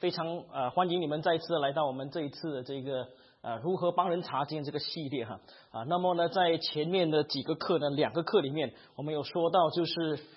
非常欢迎你们再次来到我们这一次的这个如何帮人查经这个系列哈那么呢，在前面的几个课呢，2个课里面，我们有说到就是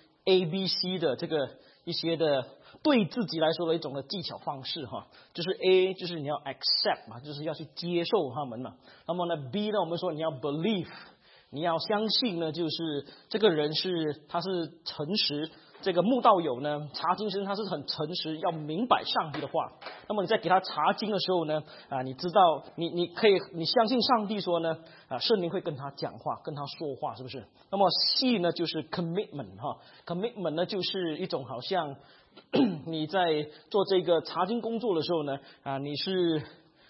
ABC 的这个一些的对自己来说的一种的技巧方式哈，就是 A 就是你要 accept 嘛，就是要去接受他们嘛。那么呢 B 呢，我们说你要 believe， 你要相信呢，就是这个人他是诚实。这个慕道友呢，查经生他是很诚实，要明白上帝的话。那么你在给他查经的时候呢，你知道你相信上帝说呢，圣灵会跟他讲话，跟他说话，是不是？那么 C 呢就是 commitment 哈 ，commitment 呢就是一种好像你在做这个查经工作的时候呢，你是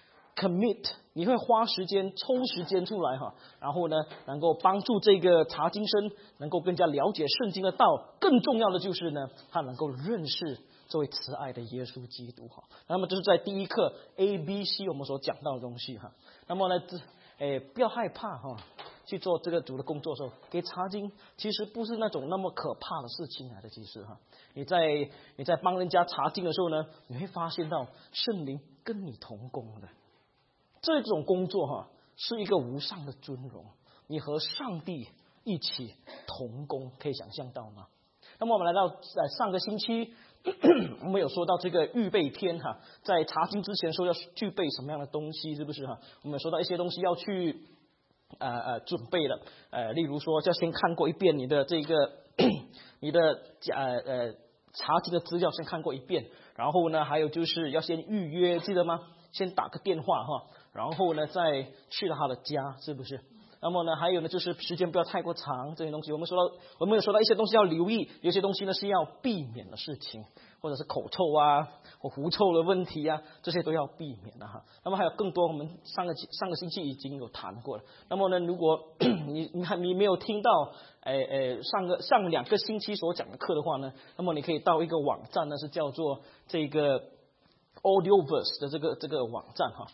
commit， 你会花时间抽时间出来哈，然后呢，能够帮助这个查经生能够更加了解圣经的道，更重要的就是呢，他能够认识这位慈爱的耶稣基督哈。那么这是在第一课 ABC 我们所讲到的东西哈。那么呢，不要害怕哈，去做这个主的工作的时候，给查经其实不是那种那么可怕的事情来的，其实哈。你在帮人家查经的时候呢，你会发现到圣灵跟你同工的。这种工作哈是一个无上的尊荣，你和上帝一起同工，可以想象到吗？那么我们来到上个星期我们有说到这个预备篇哈，在查经之前说要具备什么样的东西，是不是哈？我们有说到一些东西要去准备的，例如说要先看过一遍你的这个你的查经的资料先看过一遍，然后呢还有就是要先预约，记得吗？先打个电话哈，然后呢再去到他的家，是不是？那么呢还有呢就是时间不要太过长，这些东西我们有说到一些东西要留意，有些东西呢是要避免的事情，或者是口臭啊或狐臭的问题啊，这些都要避免的哈。那么还有更多我们上个星期已经有谈过了。那么呢如果你没有听到上2个星期所讲的课的话呢，那么你可以到一个网站呢是叫做这个Audioverse 的这个网站哈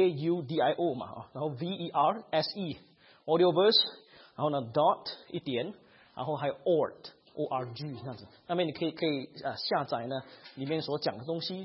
AUDIO 嘛然后 VERSE Audioverse， 然后呢 dot 一点，然后还有 org 这样子，那么你可以下载呢里面所讲的东西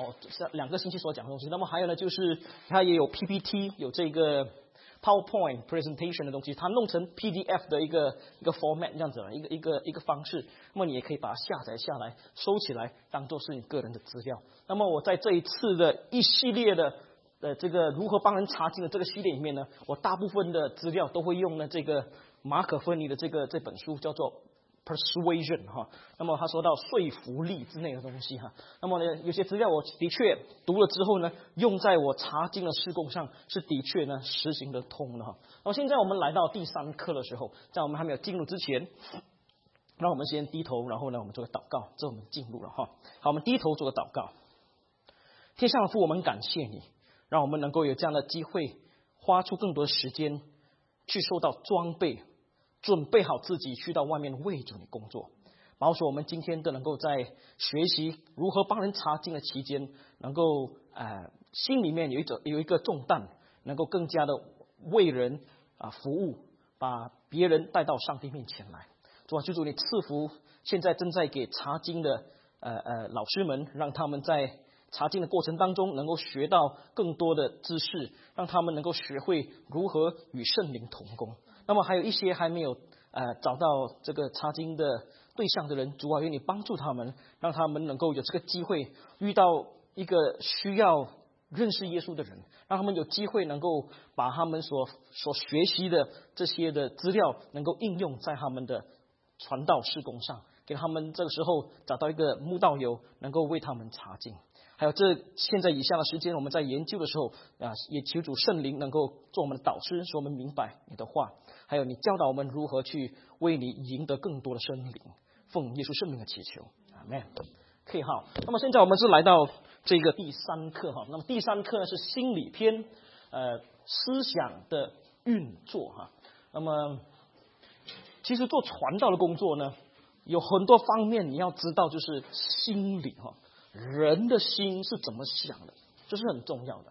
2个星期所讲的东西。那么还有呢就是它也有 PPT， 有这个 PowerPoint presentation 的东西，它弄成 PDF 的一个 format 这样子一个方式，那么你也可以把它下载下来收起来当做是你个人的资料。那么我在这一次的一系列的这个如何帮人查经的这个系列里面呢，我大部分的资料都会用呢这个马可芬尼的这本书叫做 Persuasion 哈，那么他说到说服力之类的东西哈。那么呢有些资料我的确读了之后呢，用在我查经的事工上是的确呢实行得通的哈。那么现在我们来到第3课的时候，在我们还没有进入之前，让我们先低头，然后呢我们做个祷告，这我们进入了哈。好，我们低头做个祷告。天上的父，我们感谢你，让我们能够有这样的机会，花出更多的时间去受到装备，准备好自己去到外面为主你工作。保守我们今天都能够在学习如何帮人查经的期间，能够心里面有一个重担，能够更加的为人服务，把别人带到上帝面前来。主啊，求主你赐福现在正在给查经的老师们，让他们在查经的过程当中能够学到更多的知识，让他们能够学会如何与圣灵同工。那么还有一些还没有找到这个查经的对象的人，主啊，愿你帮助他们，让他们能够有这个机会遇到一个需要认识耶稣的人，让他们有机会能够把他们所学习的这些的资料能够应用在他们的传道事工上，给他们这个时候找到一个慕道友能够为他们查经。还有现在以下的时间我们在研究的时候也求主圣灵能够做我们的导师，使我们明白你的话，还有你教导我们如何去为你赢得更多的生灵，奉耶稣圣名的祈求，阿们。可以好，那么现在我们是来到这个第3课哈。那么第3课呢是心理篇，思想的运作哈。那么其实做传道的工作呢，有很多方面你要知道，就是心理哈，人的心是怎么想的，这是很重要的。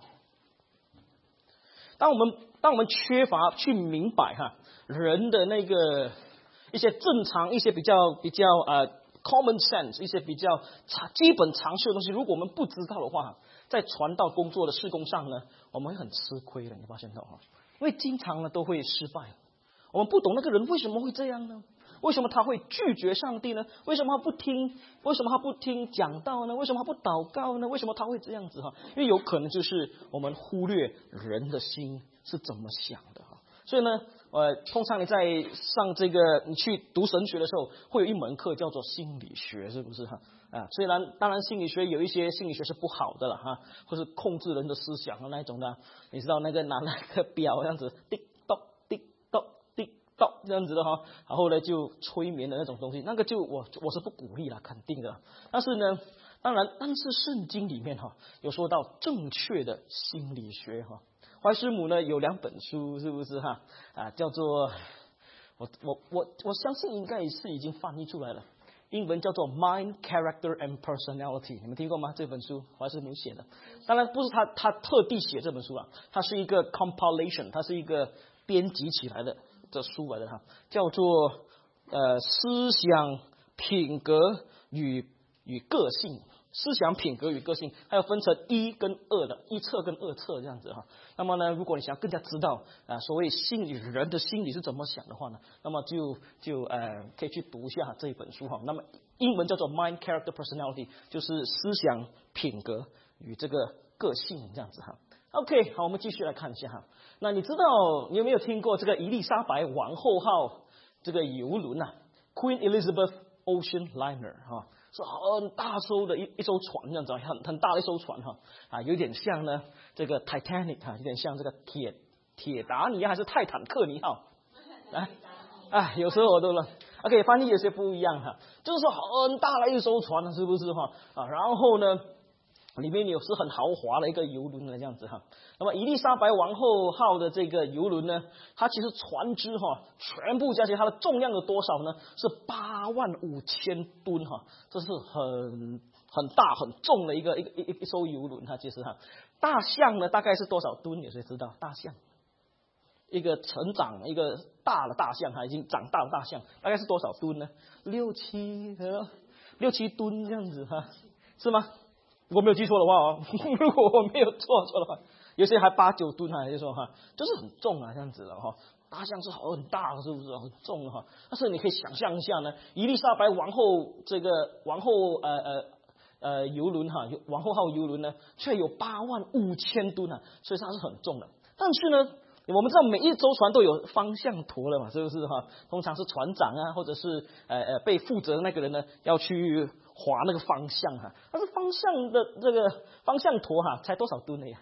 当我们缺乏去明白人的那个一些正常一些比较 common sense 一些比较基本常识的东西，如果我们不知道的话，在传道工作的事工上呢，我们会很吃亏的，你发现到哈？因为经常呢都会失败。我们不懂那个人为什么会这样呢？为什么他会拒绝上帝呢？为什么他不听？为什么他不听讲道呢？为什么他不祷告呢？为什么他会这样子哈？因为有可能就是我们忽略人的心是怎么想的哈。所以呢，通常你在上你去读神学的时候，会有一门课叫做心理学，是不是哈？虽然当然心理学有一些心理学是不好的了哈，或是控制人的思想的那一种的，你知道那个拿那个表这样子滴咚滴咚滴咚这样子的哈，然后呢就催眠的那种东西，那个就我是不鼓励了，肯定的。但是呢，但是圣经里面哈有说到正确的心理学哈。怀师母呢有2本书，是不是哈？叫做我相信应该是已经翻译出来了，英文叫做 Mind, Character and Personality， 你们听过吗？这本书怀师母写的，当然不是他特地写这本书啊，它是一个 compilation， 它是一个编辑起来的书来的哈，叫做思想品格与个性。思想品格与个性，还有分成1跟2的1册跟2册这样子哈。那么呢，如果你想更加知道所谓人的心理是怎么想的话呢，那么就可以去读一下这一本书哈。那么英文叫做 Mind, Character, Personality， 就是思想品格与这个个性这样子哈。OK， 好，我们继续来看一下哈。那你知道你有没有听过这个伊丽莎白王后号这个游轮Queen Elizabeth Ocean Liner 哈？是很大艘的一艘船这样子，很大的一艘船哈，有点像呢这个 Titanic 有点像这个铁达尼还是泰坦克尼号有时候我都了 OK 翻译有些不一样哈，就是说很大的一艘船是不是哈然后呢里面有是很豪华的一个游轮的这样子哈。那么伊丽莎白王后号的这个游轮呢，它其实船只全部加起来它的重量有多少呢？是85000吨哈，这是很大很重的一艘游轮哈。其实哈，大象呢大概是多少吨？有谁知道？大象一个大的大象已经长大的大象大概是多少吨呢？6、7吨这样子哈，是吗？如果没有记错的话如果我没有错的话，有些还8、9吨就说就是很重这样子的大象是很大，是不是很重但是你可以想象一下呢，伊丽莎白王后游轮王后号游轮呢，却有85000吨所以它是很重的。但是呢，我们知道每一艘船都有方向舵了嘛，是不是通常是船长或者是被负责的那个人呢，要去划那个方向但是方向的这个方向舵才多少吨呢？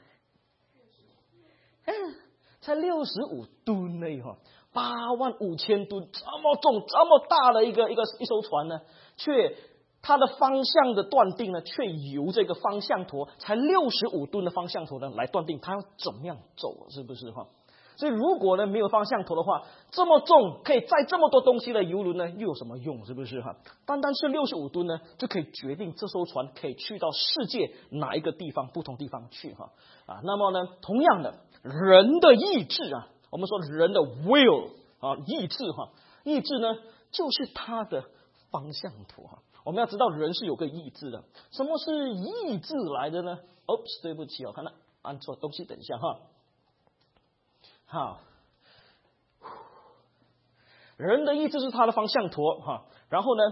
才65吨呢85000吨，这么重这么大的一艘船呢，却它的方向的断定呢，却由这个方向舵才65吨的方向舵呢来断定它要怎么样走，是不是所以如果呢没有方向舵的话，这么重可以载这么多东西的游轮呢，又有什么用？是不是单单是65吨呢，就可以决定这艘船可以去到世界哪一个地方不同地方去那么呢，同样的人的意志我们说人的 will 意志呢就是它的方向舵我们要知道人是有个意志的。什么是意志来的呢？对不起看到按错东西，等一下好，人的意志是他的方向舵然后呢，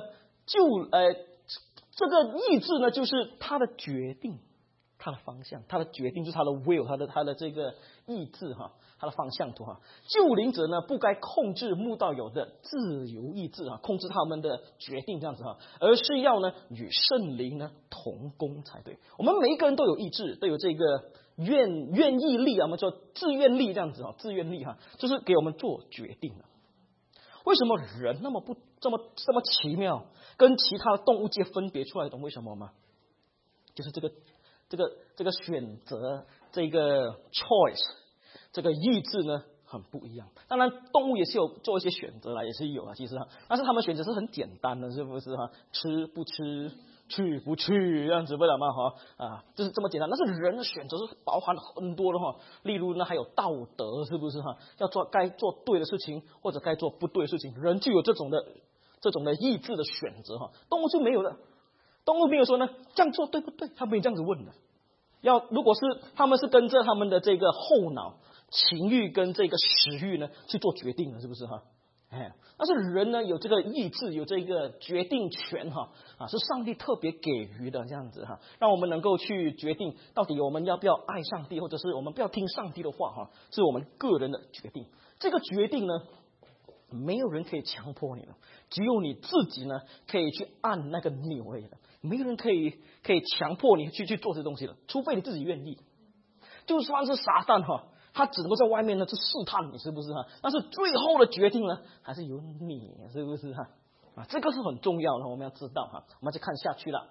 这个意志呢，就是他的决定，他的方向，他的决定就是他的 will， 他的这个意志他的方向舵救灵者呢，不该控制慕道友的自由意志控制他们的决定这样子而是要呢与圣灵呢同工才对。我们每一个人都有意志，都有这个愿意力我们说自愿力这样子自愿力就是给我们做决定的。为什么人那么这么奇妙，跟其他的动物界分别出来，懂为什么吗？就是这个选择，这个 choice， 这个意志呢很不一样。当然动物也是有做一些选择也是有其实但是他们选择是很简单的，是不是吃不吃，去不去这样子不了吗就是这么简单。但是人的选择是包含了很多的例如呢还有道德，是不是该做对的事情或者该做不对的事情，人就有这种的这种的意志的选择哈，动物就没有了。动物没有说呢这样做对不对，他没有这样子问的。如果是他们是跟着他们的这个后脑情欲跟这个食欲呢去做决定的，是不是哈？但是人呢有这个意志，有这个决定权哈是上帝特别给予的这样子哈，让我们能够去决定到底我们要不要爱上帝，或者是我们不要听上帝的话哈，是我们个人的决定。这个决定呢，没有人可以强迫你的，只有你自己呢可以去按那个钮而已的，没有人可以强迫你去做这东西的，除非你自己愿意。就算是撒旦哈，他只能够在外面呢去试探你，是不是哈？但是最后的决定呢，还是由你，是不是哈？这个是很重要的，我们要知道哈。我们就看下去了。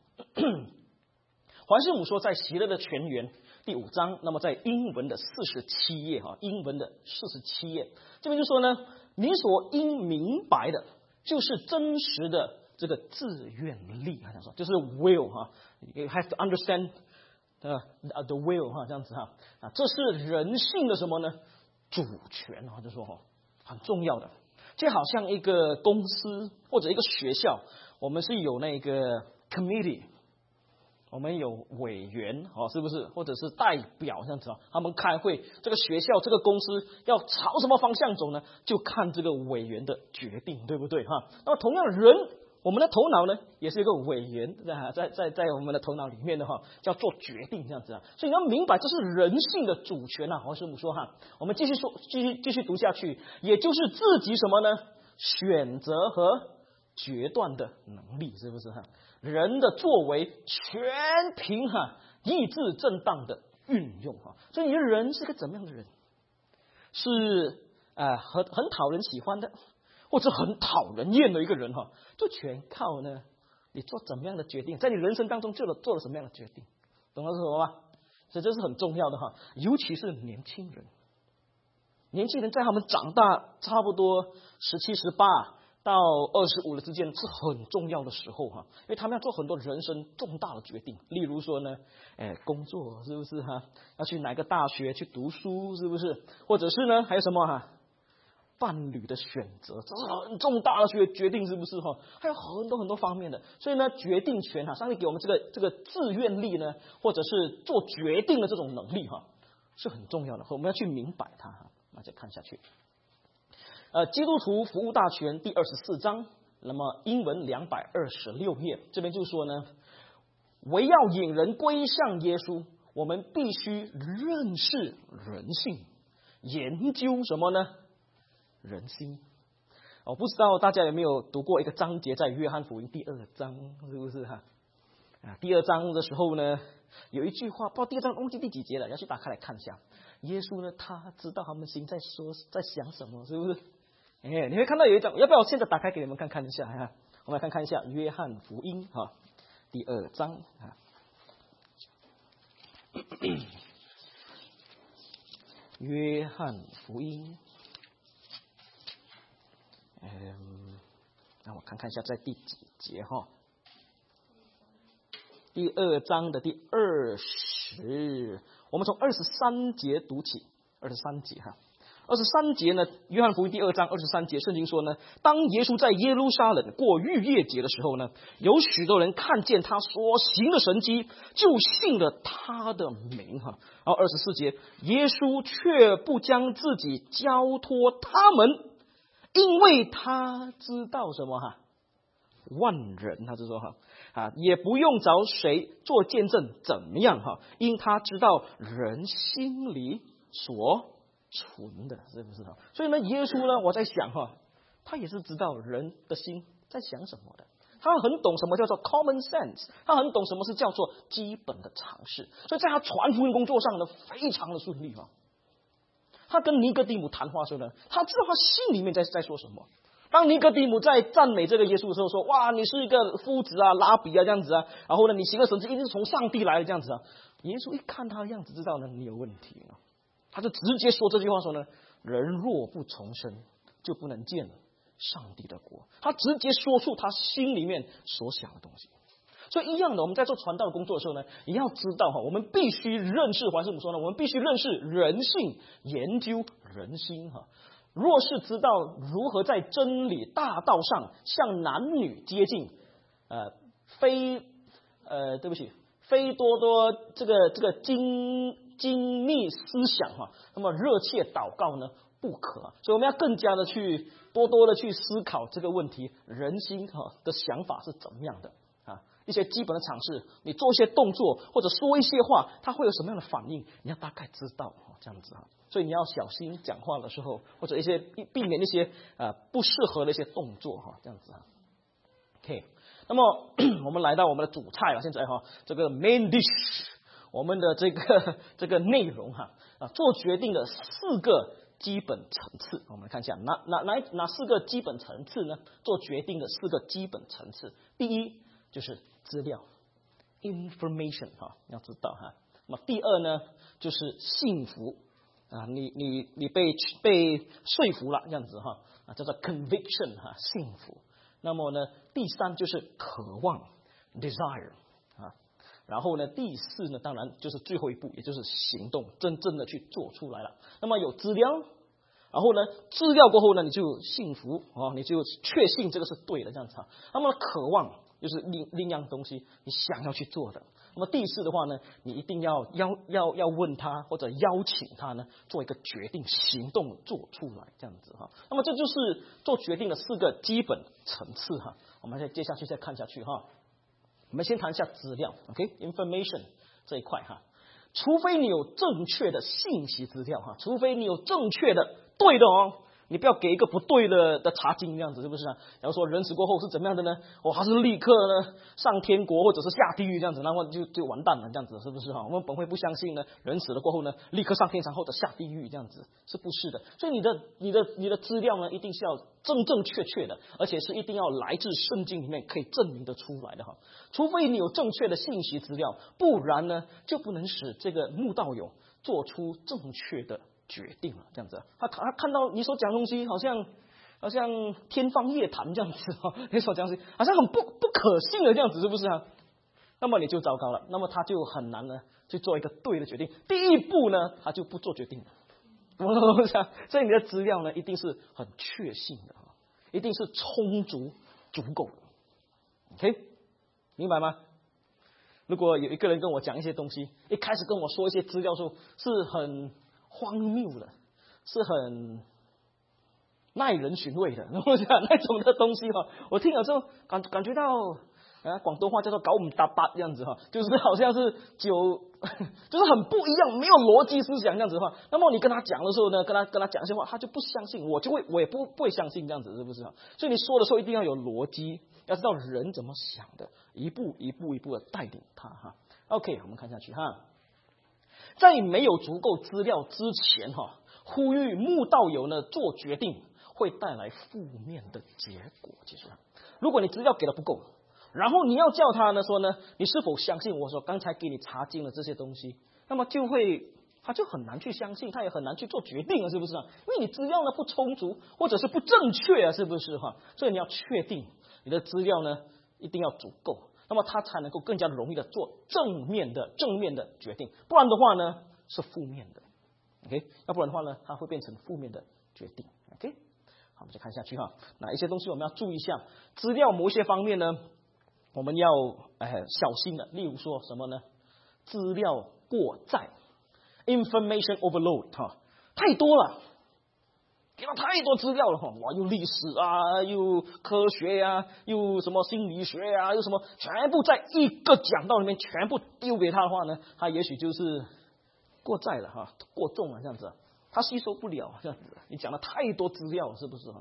环师母说，在《喜乐的泉源》第5章，那么在英文的47页哈，英文的47页，这边就说呢，你所应明白的，就是真实的这个自愿力，他讲说，就是 will 哈 ，you have to understand the will 哈，这样子哈，这是人性的什么呢？主权哈，就说哈，很重要的。就好像一个公司或者一个学校，我们是有那个 committee。我们有委员是不是？或者是代表这样子他们开会，这个学校这个公司要朝什么方向走呢？就看这个委员的决定，对不对哈？那么同样人，我们的头脑呢，也是一个委员，在我们的头脑里面的叫做决定这样子所以你要明白，这是人性的主权黄师母说我们继续读下去，也就是自己什么呢？选择和决断的能力，是不是人的作为全凭意志正当的运用所以你的人是个怎么样的人？是很讨人喜欢的，或者很讨人厌的一个人就全靠呢你做怎么样的决定，在你人生当中做了什么样的决定，懂了是什么吗？所以这是很重要的尤其是年轻人。年轻人在他们长大差不多17、18到25的之间是很重要的时候因为他们要做很多人生重大的决定，例如说呢工作是不是要去哪个大学去读书是不是，或者是呢还有什么伴侣的选择，这是很重大的决定，是不是还有很多很多方面的，所以呢决定权上帝给我们这个自愿力呢，或者是做决定的这种能力是很重要的，我们要去明白它那再看下去。基督徒服务大全第24章，那么英文226页，这边就说呢，唯要引人归向耶稣，我们必须认识人性，研究什么呢？人心。我不知道大家有没有读过一个章节，在约翰福音第2章，是不是第2章的时候呢，有一句话，不知道第2章忘记第几节了，要去打开来看一下。耶稣呢，他知道他们心在想什么，是不是？你会看到有一张，要不要我现在打开给你们看一下我们来看一下约翰福音第2章约翰福音，让我看一下在第几节第2章的第20，我们从23节读起，23节23节呢，约翰福音第2章23节，圣经说呢，当耶稣在耶路撒冷过逾越节的时候呢，有许多人看见他所行的神迹，就信了他的名然后24节，耶稣却不将自己交托他们，因为他知道什么万人，他就说也不用找谁做见证怎么样因他知道人心里所存的，是不是所以呢，耶稣呢，我在想他也是知道人的心在想什么的，他很懂什么叫做 common sense， 他很懂什么是叫做基本的常识，所以在他传福音工作上呢，非常的顺利他跟尼哥底母谈话的时候呢，他知道他心里面在说什么。当尼哥底母在赞美这个耶稣的时候说，哇，你是一个夫子拉比这样子然后呢，你行个神迹一定是从上帝来的这样子耶稣一看他的样子，知道呢你有问题他就直接说这句话说呢，人若不重生，就不能见上帝的国。他直接说出他心里面所想的东西。所以一样的，我们在做传道的工作的时候呢，也要知道我们必须认识，还是怎么说呢？我们必须认识人性，研究人心若是知道如何在真理大道上向男女接近，非多这个精密思想哈，那么热切祷告呢不可。所以我们要更加的去多的去思考这个问题，人心的想法是怎么样的啊？一些基本的常识，你做一些动作或者说一些话，他会有什么样的反应，你要大概知道这样子哈。所以你要小心讲话的时候，或者避免一些不适合的一些动作哈，这样子哈。OK， 那么我们来到我们的主菜了，现在哈，这个 main dish， 我们的这个内容哈做决定的4个基本层次，我们来看一下哪4个基本层次呢？做决定的4个基本层次，第一就是资料 information 哈，要知道哈。那么第二呢就是信服啊，你被说服了这样子哈叫做 conviction 哈，信服。那么呢第3就是渴望 desire 啊，然后呢第4呢当然就是最后一步，也就是行动，真正的去做出来了。那么有资料，然后呢资料过后呢你就信服你就确信这个是对的这样子。那么渴望就是另样东西你想要去做的。那么第4的话呢，你一定要问他或者邀请他呢做一个决定，行动做出来这样子哈。那么这就是做决定的4个基本层次哈。我们接下去再看下去哈。我们先谈一下资料 ，information 这一块哈。除非你有正确的信息资料哈，除非你有正确的对的你不要给一个不对的查经这样子，是不是啊？假如说人死过后是怎么样的呢？还是立刻呢上天国或者是下地狱这样子，那么就完蛋了这样子，是不是哈？我们本会不相信呢，人死了过后呢，立刻上天堂或者下地狱这样子，是不是的？所以你的资料呢，一定是要正确的，而且是一定要来自圣经里面可以证明得出来的哈。除非你有正确的信息资料，不然呢就不能使这个慕道友做出正确的决定了，这样子。他看到你所讲的东西，好像天方夜谭这样子你所讲的东西好像很不可信的这样子，是不是啊？那么你就糟糕了，那么他就很难呢去做一个对的决定。第一步呢，他就不做决定了。所以你的资料呢，一定是很确信的，一定是足够的。OK， 明白吗？如果有一个人跟我讲一些东西，一开始跟我说一些资料的时候，是很荒谬的，是很耐人寻味的，我想那种的东西我听了之后感觉到广东话叫做搞唔搭八这样子就是好像是就是很不一样，没有逻辑思想这样子的话，那么你跟他讲的时候呢，跟他讲一些话，他就不相信，我也不会相信这样子，是不是所以你说的时候一定要有逻辑，要知道人怎么想的，一步的带领他OK， 我们看下去在没有足够资料之前呼吁慕道友呢做决定，会带来负面的结果。其实如果你资料给的不够，然后你要叫他呢说呢，你是否相信我说刚才给你查经的这些东西，那么他就很难去相信，他也很难去做决定了，是不是因为你资料呢不充足，或者是不正确是不是所以你要确定你的资料呢一定要足够，那么他才能够更加容易的做正面的决定，不然的话呢是负面的。OK， 要不然的话呢，它会变成负面的决定。OK， 好，我们再看下去哪一些东西我们要注意一下？资料某些方面呢，我们要小心的。例如说什么呢？资料过载 ，information overload 太多了，给了太多资料了哇，又历史又科学又什么心理学又什么，全部在一个讲道里面全部丢给他的话呢，他也许就是过载了过重了这样子，他吸收不了这样子。你讲了太多资料，是不是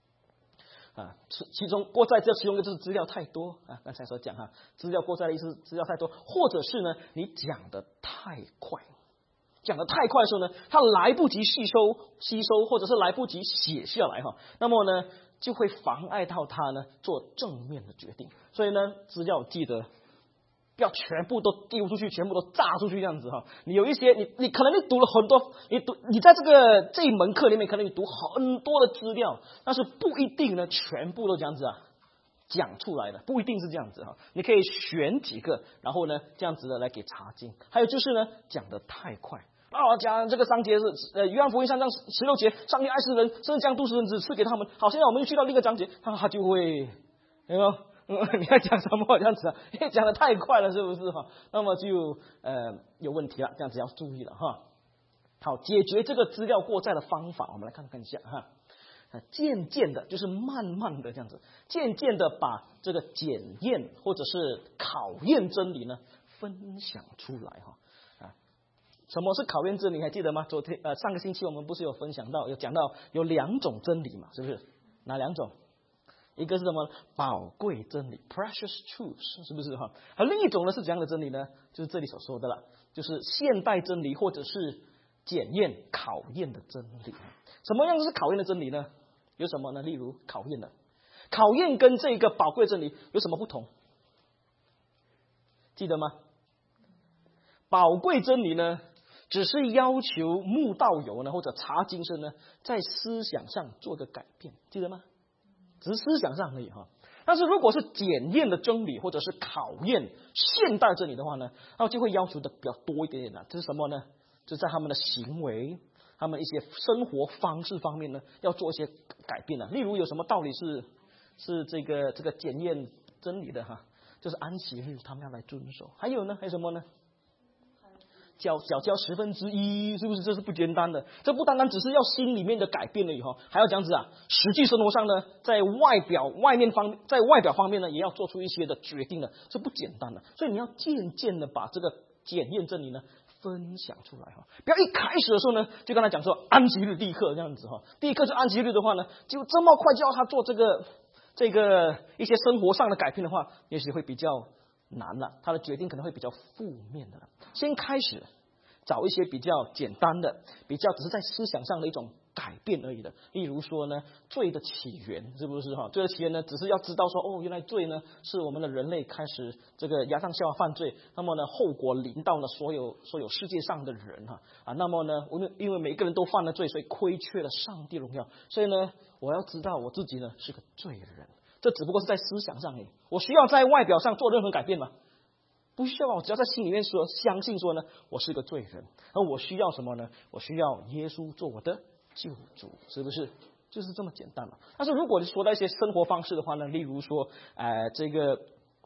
其中过载其中就是资料太多刚才所讲资料过载的意思，资料太多，或者是呢你讲的太快。讲的太快的时候呢，他来不及吸收，或者是来不及写下来那么呢就会妨碍到他呢做正面的决定。所以呢，资料记得不要全部都丢出去，全部都炸出去这样子你有一些你可能你读了很多，你在这一门课里面可能你读很多的资料，但是不一定呢全部都这样子讲出来的，不一定是这样子你可以选几个，然后呢这样子的来给查经。还有就是呢讲得太快， 讲这个章节是约翰福音3章16节，上帝爱世人，甚至将独生子赐给他们。好，现在我们就去到另一个章节，他就会有没有？你要讲什么这样子啊？因为讲的太快了，是不是哈？那么就有问题了，这样子要注意了哈。好，解决这个资料过载的方法，我们来看一下哈。渐渐的，就是慢慢的这样子，渐渐的把这个检验或者是考验真理呢分享出来哈。什么是考验真理？还记得吗？上个星期我们不是有分享到，有讲到有2种真理嘛，是不是？哪2种？一个是什么？宝贵真理 ，precious truths， 是不是哈？而另一种呢是怎样的真理呢？就是这里所说的了，就是现代真理或者是检验、考验的真理。什么样是考验的真理呢？有什么呢？例如考验跟这个宝贵真理有什么不同？记得吗？宝贵真理呢，只是要求慕道友呢或者查经生呢，在思想上做个改变，记得吗？只是思想上而已哈。但是如果是检验的真理或者是考验现代真理的话呢，那就会要求的比较多一点点了。这是什么呢？就在他们的行为、他们一些生活方式方面呢，要做一些改变了。例如有什么道理是这个检验真理的哈？就是安息日他们要来遵守。还有呢？还有什么呢？缴1/10，是不是？这是不简单的。这不单单只是要心里面的改变了以后，还要这样子啊，实际生活上呢，在外表方面呢，也要做出一些的决定了，这不简单的。所以你要渐渐的把这个检验真理呢分享出来哈，不要一开始的时候呢，就跟他讲说安息日第一课这样子哈，第一课是安息日的话呢，就这么快就要他做这个一些生活上的改变的话，也许会比较难了，他的决定可能会比较负面的了。先开始找一些比较简单的，比较只是在思想上的一种改变而已的。例如说呢，罪的起源是不是哈？罪的起源呢，只是要知道说原来罪呢是我们的人类开始这个亚当夏娃犯罪，那么呢后果临到了所有世界上的人哈那么呢因为每个人都犯了罪，所以亏缺了上帝荣耀，所以呢我要知道我自己呢是个罪人。这只不过是在思想上而已，我需要在外表上做任何改变吗？不需要，我只要在心里面说相信说呢，我是个罪人，而我需要什么呢？我需要耶稣做我的救主，是不是？就是这么简单嘛。但是如果你说到一些生活方式的话呢，例如说这个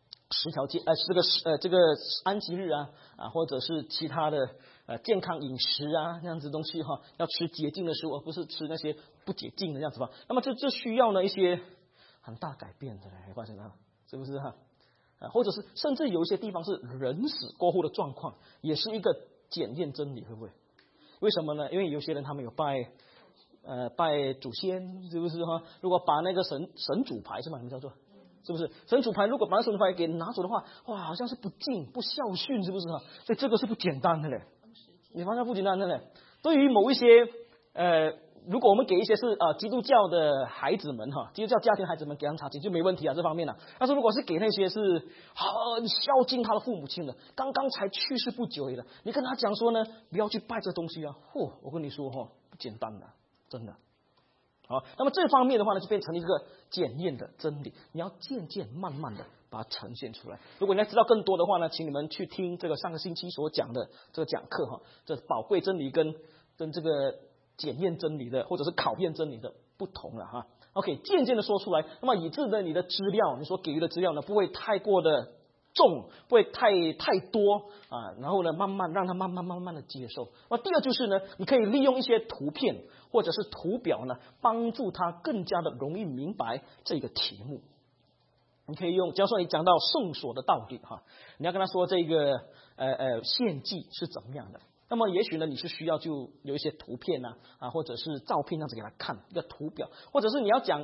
10条戒这个安息日或者是其他的健康饮食这样子东西哈，要吃洁净的食物，而不是吃那些不洁净的这样子吧。那么这需要呢一些很大改变的，发现了是不是哈？或者是甚至有一些地方是人死过后的状况，也是一个检验真理，会不会？为什么呢？因为有些人他们有拜祖先，是不是哈？如果把那个神主牌是吗？你们叫做是不是神主牌？如果把神主牌给拿走的话，哇，好像是不敬不孝训，是不是哈？所以这个是不简单的嘞，你发现不简单的嘞。对于某一些如果我们给一些是基督教的孩子们基督教家庭孩子们给他们查经就没问题这方面但是如果是给那些是很孝敬他的父母亲的，刚刚才去世不久的，你跟他讲说呢，不要去拜这东西我跟你说不简单的，真的。好，那么这方面的话呢，就变成一个检验的真理，你要渐渐慢慢的把它呈现出来。如果你要知道更多的话呢，请你们去听这个上个星期所讲的这个讲课这宝贵真理跟这个检验真理的或者是考验真理的不同了OK， 渐渐的说出来，那么以致呢你的资料，你所给予的资料呢不会太过的重，不会太多然后呢慢慢让他慢慢的接受。那第二就是呢，你可以利用一些图片或者是图表呢，帮助他更加的容易明白这个题目。你可以用，假如说你讲到圣所的道理你要跟他说这个献祭是怎么样的。那么也许呢，你是需要就有一些图片或者是照片这样子给他看一个图表，或者是你要讲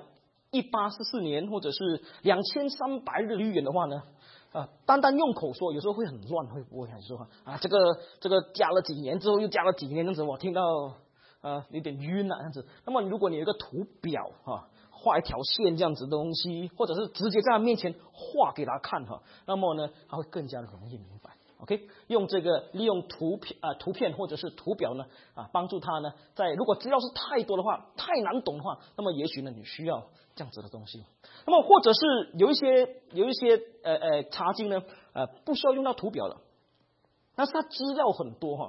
1844年或者是2300日律元的话呢，单单用口说有时候会很乱，会不会很说这个加了几年之后又加了几年这样子，我听到有点晕这样子。那么如果你有一个图表画一条线这样子的东西，或者是直接在他面前画给他看那么呢他会更加容易明白。OK， 利用图片或者是图表呢帮助他呢，在如果资料是太多的话，太难懂的话，那么也许呢你需要这样子的东西。那么或者是有一些查经呢不需要用到图表了，但是它资料很多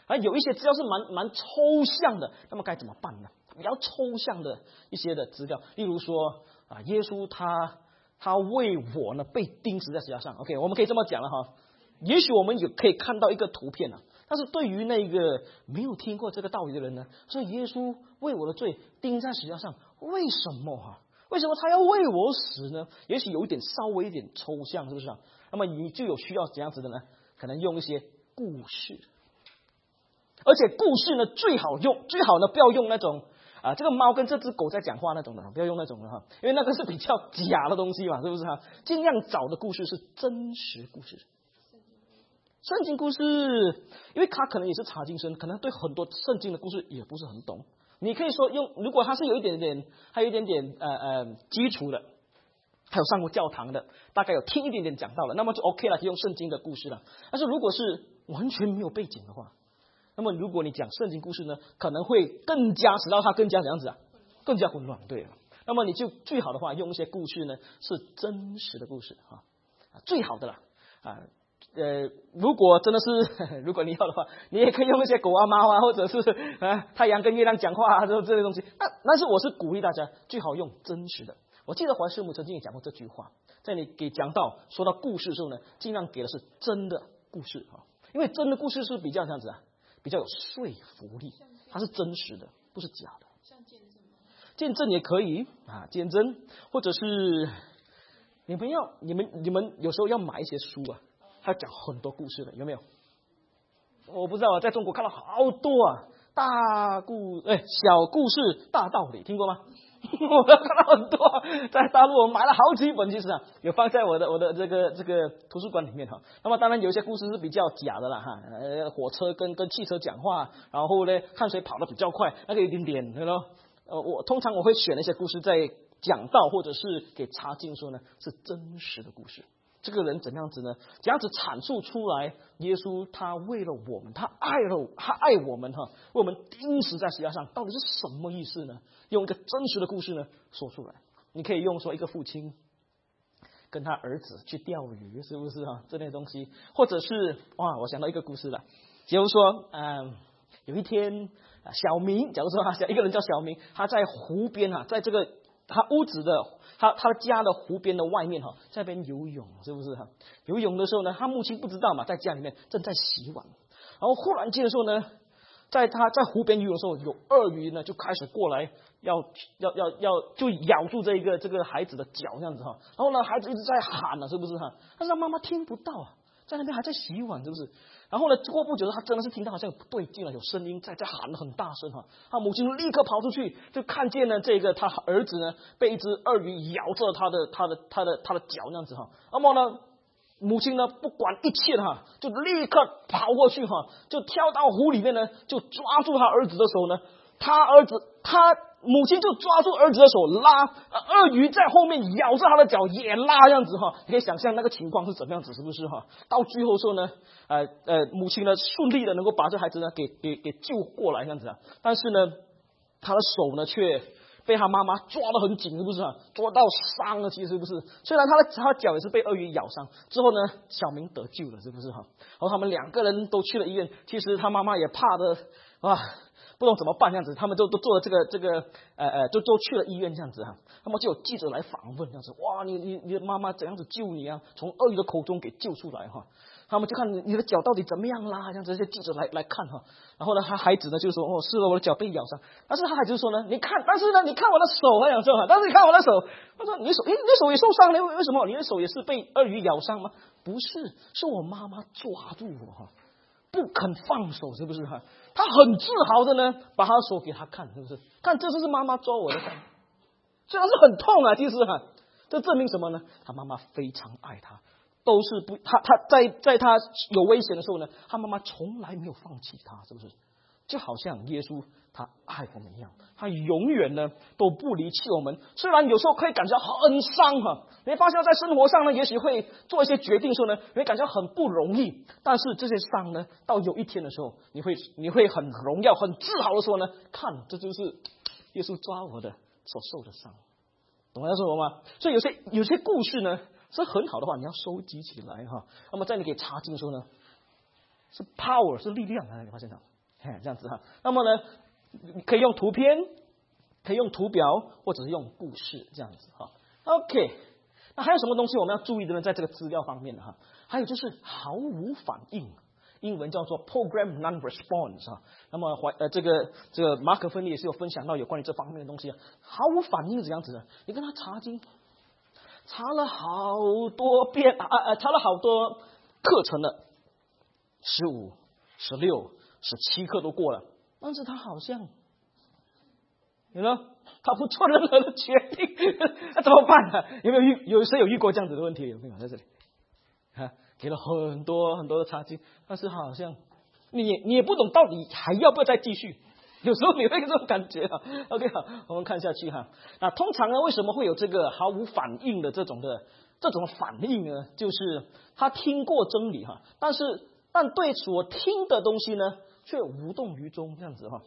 有一些资料是蛮抽象的，那么该怎么办呢？比较抽象的一些的资料，例如说耶稣他为我呢被钉死在十字架上。OK， 我们可以这么讲了哈。也许我们也可以看到一个图片但是对于那个没有听过这个道理的人呢，说耶稣为我的罪钉在十字架上，为什么为什么他要为我死呢？也许有一点稍微一点抽象，是不是那么你就有需要怎样子的呢？可能用一些故事，而且故事呢最好呢不要用那种这个猫跟这只狗在讲话那种的，不要用那种的因为那个是比较假的东西嘛，是不是尽量找的故事是真实故事。圣经故事，因为他可能也是查经生，可能对很多圣经的故事也不是很懂。你可以说如果他是有一点点基础的，还有上过教堂的，大概有听一点点讲到了，那么就 OK 了，就用圣经的故事了。但是如果是完全没有背景的话，那么如果你讲圣经故事呢，可能会更加使到它更加怎样子更加混乱，对。那么你就最好的话用一些故事呢是真实的故事最好的了如果真的是如果你要的话，你也可以用一些狗猫或者是太阳跟月亮讲话这类东西。但是我是鼓励大家最好用真实的。我记得黄师母曾经也讲过这句话，在你给说到故事的时候呢，尽量给的是真的故事因为真的故事是比较这样子比较有说服力，它是真实的，不是假的。像见证也可以见证，或者是你们有时候要买一些书他讲很多故事的，有没有？我不知道在中国看到好多小故事大道理，听过吗？我看到很多，在大陆我买了好几本，其实有放在我的这个图书馆里面那么当然有一些故事是比较假的啦火车跟汽车讲话，然后呢看谁跑得比较快，那个有点点我通常会选那些故事在讲道或者是给查经说呢是真实的故事。这个人怎样子呢？怎样子阐述出来？耶稣他为了我们，他爱我们为我们钉死在十字架上，到底是什么意思呢？用一个真实的故事呢说出来。你可以用说一个父亲跟他儿子去钓鱼，是不是这类东西，或者是我想到一个故事了，比如说有一天小明，假如说一个人叫小明，他在湖边在这个他屋子的他家的湖边的外面在那边游泳，是不是游泳的时候呢，他母亲不知道嘛，在家里面正在洗碗，然后忽然间的时候呢，在他在湖边游泳的时候，有鳄鱼呢就开始过来要就咬住这个孩子的脚这样子然后呢孩子一直在喊是不是但是他妈妈听不到在那边还在洗碗，是不是？然后呢过不久他真的是听到好像不对劲了，有声音在喊得很大声他母亲立刻跑出去，就看见了这个他儿子呢被一只鳄鱼咬着他的脚那样子那么呢母亲呢不管一切就立刻跑过去就跳到湖里面呢，就抓住他儿子的手呢，他母亲就抓住儿子的手拉，鳄鱼在后面咬着他的脚也拉这样子你可以想象那个情况是怎么样子，是不是到最后说呢母亲呢顺利的能够把这孩子呢给救过来这样子但是呢他的手呢却被他妈妈抓得很紧，是不是抓到伤了，其实是不是？虽然他的脚也是被鳄鱼咬伤之后呢，小明得救了，是不是然后他们两个人都去了医院，其实他妈妈也怕的不懂怎么办这样子，他们都做了这个就都去了医院这样子那么就有记者来访问这样子，你的妈妈怎样子救你从鳄鱼的口中给救出来他们就看你的脚到底怎么样啦，这样子这些记者来看然后呢他孩子呢就说是了，我的脚被咬伤，但是他孩子就说呢你看，但是呢你看我的手这样说但是你看我的手，他说你的手也受伤了，为什么你的手也是被鳄鱼咬伤吗？不是，是我妈妈抓住我不肯放手，是不是他很自豪的呢把他的手给他看，是不是？看这就是妈妈抓我的，虽然是很痛其实这证明什么呢？他妈妈非常爱他，都是他在他有危险的时候呢，他妈妈从来没有放弃他，是不是？就好像耶稣他爱我们一样，他永远呢都不离弃我们。虽然有时候可以感觉很伤你会发现在生活上呢，也许会做一些决定的时候呢，你会感觉很不容易。但是这些伤呢，到有一天的时候，你会很荣耀、很自豪的说呢，看这就是耶稣抓我的所受的伤，懂我要说什么吗？所以有些故事呢是很好的话，你要收集起来那么在你给查经的时候呢，是 power 是力量你发现这样子哈。那么呢，可以用图片，可以用图表，或者是用故事这样子哈。OK， 那还有什么东西我们要注意的呢？在这个资料方面哈，还有就是毫无反应。英文叫做 program non-response 啊，那么这个马可芬尼也是有分享到有关于这方面的东西啊，毫无反应是怎样子的？你跟他查经，查了好多遍查了好多课程了，15、16、17课都过了，但是他好像，他不做任何的决定，那怎么办呢？有谁有遇过这样子的问题？有没有在这里？给了很多很多的查经，但是好像你也不懂到底还要不要再继续，有时候你会有这种感觉啊。OK， 好，我们看下去哈。那通常呢，为什么会有这个毫无反应的这种反应呢？就是他听过真理哈，但对所听的东西呢，却无动于衷这样子哈。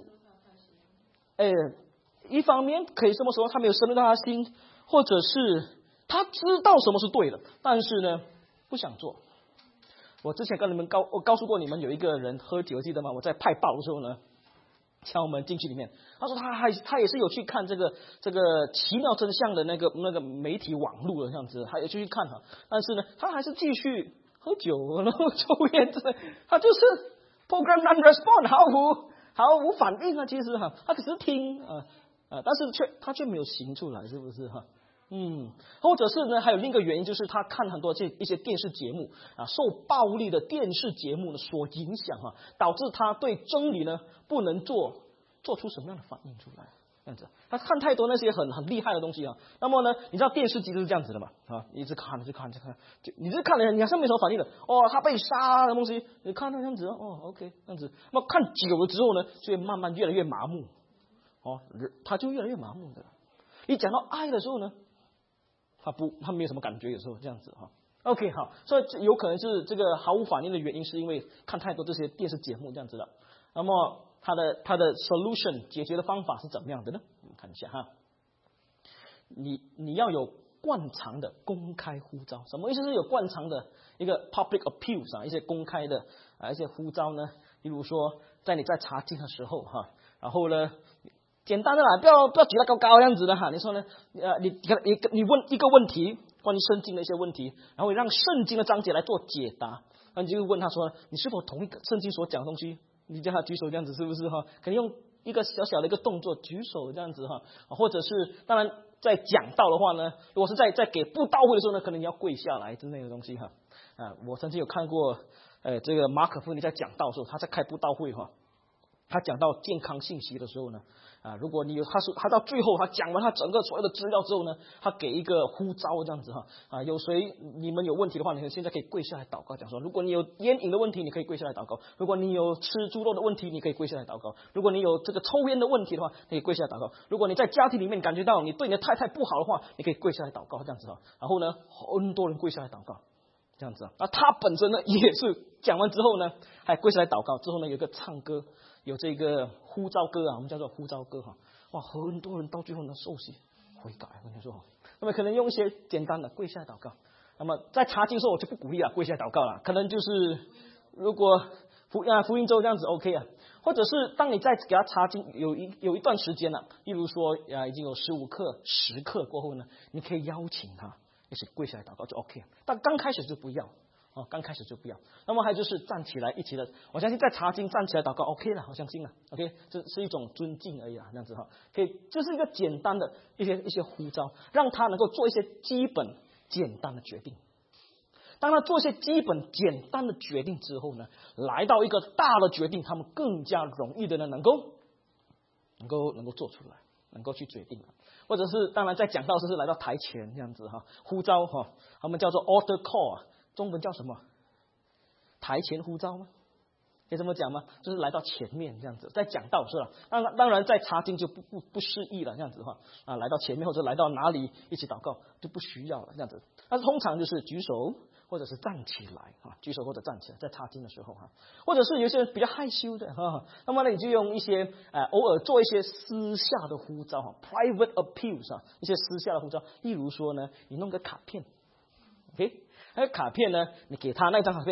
一方面可以这么说，他没有深入到他心，或者是他知道什么是对的，但是呢，不想做。我之前跟你们我告诉过你们，有一个人喝酒，记得吗？我在派报的时候呢，敲门进去里面，他说他也是有去看这个奇妙真相的那个媒体网络的样子，他也去看哈，但是呢，他还是继续喝酒，然后抽烟之类，他就是 program non-response，毫无反应啊，其实哈，他只是听但是他却没有行出来，是不是哈？或者是呢，还有另一个原因，就是他看很多一些电视节目受暴力的电视节目呢所影响导致他对真理呢不能做出什么样的反应出来，这样子。他看太多那些很厉害的东西那么呢，你知道电视机就是这样子的嘛一直看，你是看了你好像没什么反应的他被杀的东西，你看他这样子OK 这样子，那么看久了之后呢，就会慢慢越来越麻木他就越来越麻木的。一讲到爱的时候呢，他没有什么感觉，有时候这样子OK， 好，所以有可能是这个毫无反应的原因，是因为看太多这些电视节目这样子的。那么他的 solution 解决的方法是怎么样的呢？我们看一下哈。你要有惯常的公开呼召，什么意思？是有惯常的一个 public appeals 一些公开的一些呼召呢？例如说，你在查经的时候然后呢，简单的啦，不要举得高高这样子的你说呢？你问一个问题，关于圣经的一些问题，然后让圣经的章节来做解答，那你就问他说，你是否同意圣经所讲的东西？你叫他举手这样子，是不是可能用一个小小的一个动作举手这样子或者是当然在讲道的话呢，如果是在给布道会的时候呢，可能你要跪下来之类的东西我曾经有看过这个马可福音在讲道的时候，他在开布道会他讲到健康信息的时候呢，如果他到最后他讲完他整个所有的资料之后呢，他给一个呼召这样子有谁你们有问题的话，你现在可以跪下来祷告，讲说如果你有烟瘾的问题，你可以跪下来祷告；如果你有吃猪肉的问题，你可以跪下来祷告；如果你有这个抽烟的问题的话，你可以跪下来祷告；如果你在家庭里面感觉到你对你的太太不好的话，你可以跪下来祷告这样子然后呢，很多人跪下来祷告这样子他本身呢也是讲完之后呢，还跪下来祷告之后呢，有一个唱歌。有这个呼召歌我们叫做呼召歌很多人到最后呢受洗悔改，我跟你说那么可能用一些简单的跪下来祷告。那么在查经的时候我就不鼓励跪下来祷告了，可能就是如果福音周这样子 OK 或者是当你在给他查经有一段时间了，例如说已经有15课10课过后呢，你可以邀请他一起跪下来祷告就 OK， 但刚开始就不要刚开始就不要。那么还有就是站起来一起的，我相信在查经站起来祷告 OK 了，我相信了 OK， 这是一种尊敬而已这样子可以就是一个简单的一些呼召，让他能够做一些基本简单的决定。当他做一些基本简单的决定之后呢，来到一个大的决定，他们更加容易的呢能够做出来，能够去决定或者是当然在讲道时是来到台前这样子呼召他们叫做 altar call中文叫什么？台前呼召吗？可以这么讲吗？就是来到前面这样子，在讲道是吧？当然在查经就不适宜了这样子来到前面或者来到哪里一起祷告就不需要了这样子。但是通常就是举手或者是站起来举手或者站起来，在查经的时候或者是有些人比较害羞的那么呢你就用一些偶尔做一些私下的呼召private appeals 一些私下的呼召，例如说呢，你弄个卡片 OK。那个卡片呢，你给他那张卡片，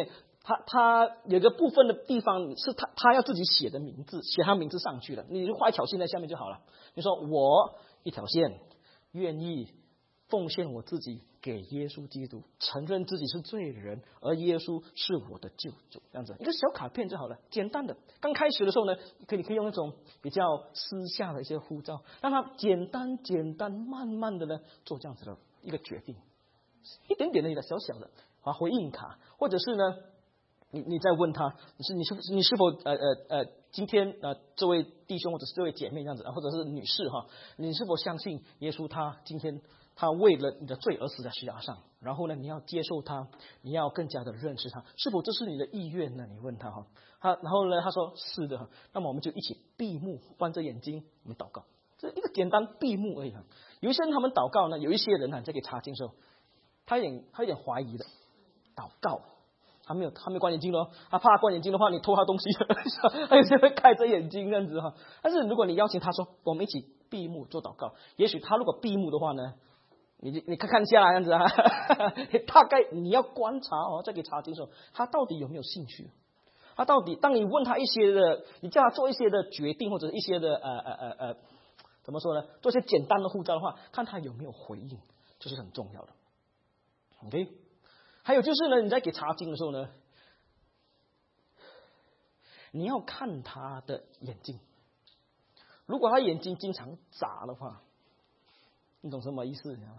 他有个部分的地方是他要自己写的名字，写他名字上去了，你就画一条线在下面就好了。你说我一条线，愿意奉献我自己给耶稣基督，承认自己是罪人，而耶稣是我的救主，这样子一个小卡片就好了，简单的。刚开始的时候呢，你可以用那种比较私下的一些呼召，让他简单慢慢的呢做这样子的一个决定，一点点的小小的回应卡，或者是呢你再问他，你是否今天这位弟兄或者是这位姐妹这样子，或者是女士哈，你是否相信耶稣他今天他为了你的罪而死在十字架上，然后呢你要接受他，你要更加的认识他，是否这是你的意愿呢？你问他哈，然后呢他说是的，那么我们就一起闭目关着眼睛，我们祷告，这一个简单闭目而已。有一些人他们祷告呢，有一些人在给查经的时候，他有点怀疑的祷告。他没有关眼睛咯，他怕关眼睛的话，你偷他东西，他有些会开着眼睛这样子哈。但是如果你邀请他说，我们一起闭目做祷告，也许他如果闭目的话呢，你看一下这样子啊，大概你要观察在给查经的时候，他到底有没有兴趣？他到底当你问他一些的，你叫他做一些的决定或者一些的怎么说呢？做一些简单的呼召的话，看他有没有回应，这是很重要的。OK。还有就是呢，你在给查经的时候呢，你要看他的眼睛。如果他眼睛经常眨的话，你懂什么意思？你知道吗？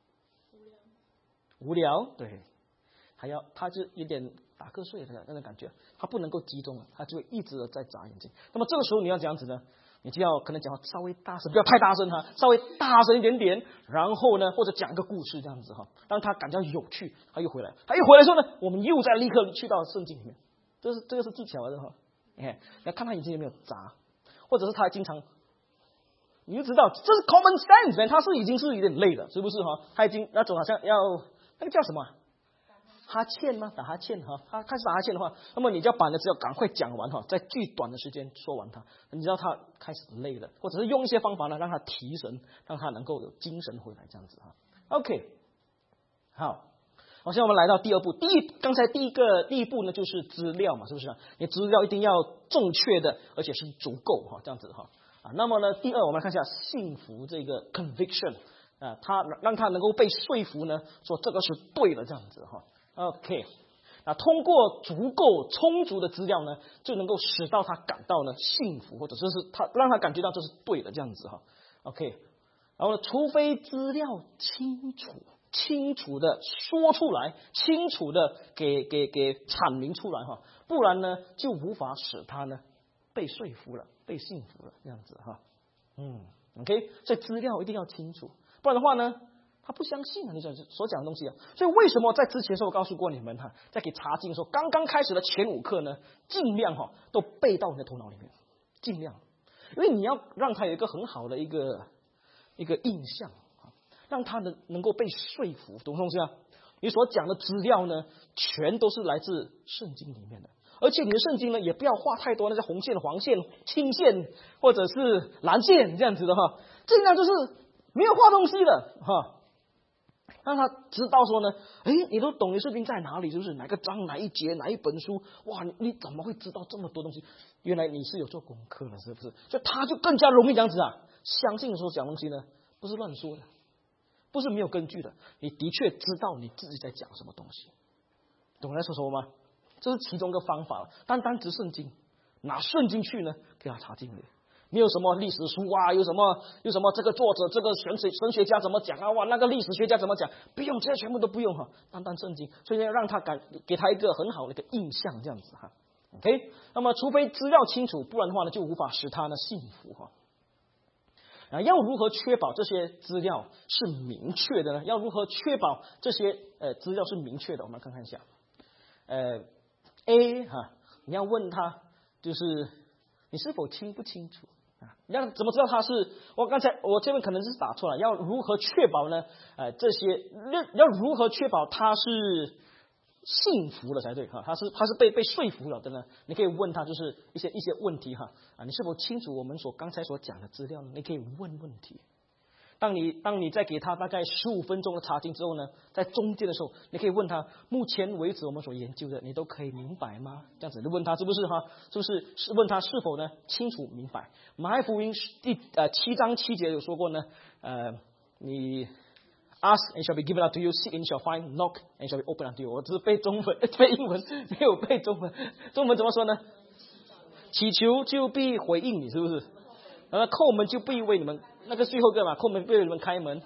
无聊，对，他就有点打瞌睡的那种感觉，他不能够集中了，他就会一直的在眨眼睛。那么这个时候你要怎样子呢？你就要可能讲话稍微大声，不要太大声哈，稍微大声一点点，然后呢，或者讲个故事这样子哈，让他感到有趣，他又回来。他一回来之后呢，我们又再立刻去到圣经里面，这个是技巧来的哈。要看他眼睛有没有眨，或者是他经常，你就知道这是 common sense， 他是已经是有点累了，是不是哈？他已经那种好像要那个叫什么？哈欠吗？打哈欠哈，他开始打哈欠的话，那么你就要把你的资料赶快讲完哈，在巨短的时间说完它。你知道他开始累了，或者是用一些方法呢，让他提神，让他能够有精神回来这样子哈。OK， 好，现在我们来到第二步，刚才第一步呢就是资料嘛，是不是？你资料一定要正确的，而且是足够哈，这样子哈。那么呢，第二我们来看一下信服这个 conviction 他让他能够被说服呢，说这个是对的这样子哈。OK， 通过足够充足的资料呢，就能够使到他感到呢幸福，或者是让他感觉到这是对的这样子哈。OK， 然后呢，除非资料清楚的说出来，清楚的给阐明出来哈，不然呢就无法使他呢被说服了，被幸福了这样子哈。OK， 所以资料一定要清楚，不然的话呢，他不相信你所讲的东西啊。所以为什么在之前的时候我告诉过你们哈，在给查经的时候，刚刚开始的前5课呢，尽量都背到你的头脑里面，尽量，因为你要让他有一个很好的一个印象，让他能够被说服，懂东西啊？你所讲的资料呢，全都是来自圣经里面的，而且你的圣经呢，也不要画太多那些红线、黄线、青线或者是蓝线这样子的哈，尽量就是没有画东西的哈。让他知道说呢，你都懂你圣经在哪里，就是哪个章、哪一节、哪一本书，哇，你怎么会知道这么多东西？原来你是有做功课的，是不是？所以他就更加容易这样子相信说讲东西呢，不是乱说的，不是没有根据的，你的确知道你自己在讲什么东西，懂我在说什么吗？这是其中一个方法，单指圣经，拿圣经去呢给他查经里。没有什么历史书有什么这个作者这个神学家怎么讲哇那个历史学家怎么讲，不用，这些全部都不用单圣经，所以要让他给他一个很好的一个印象这样子哈。OK， 那么除非资料清楚，不然的话呢就无法使他呢幸福要如何确保这些资料是明确的呢？要如何确保这些资料是明确的？我们来看一下A 你要问他就是你是否清不清楚你要怎么知道他是？我这边可能是打错了。要如何确保呢？这些要如何确保他是幸福了才对他是被说服了的呢？你可以问他就是一些问题你是否清楚我们刚才所讲的资料呢？你可以问问题。 当你再给他大概15分钟的查经之后呢，在中间的时候，你可以问他，目前为止我们所研究的，你都可以明白吗？这样子，你问他是不是哈？是问他是否呢清楚明白？马太福音7章7节有说过呢，你 ask and shall be given unto you, seek and shall find, knock and shall be opened unto you。我只是背中文，背英文，没有背中文。中文怎么说呢？祈求就必回应你，是不是？叩门就必为你们，那个最后一个嘛，叩门必为你们开门，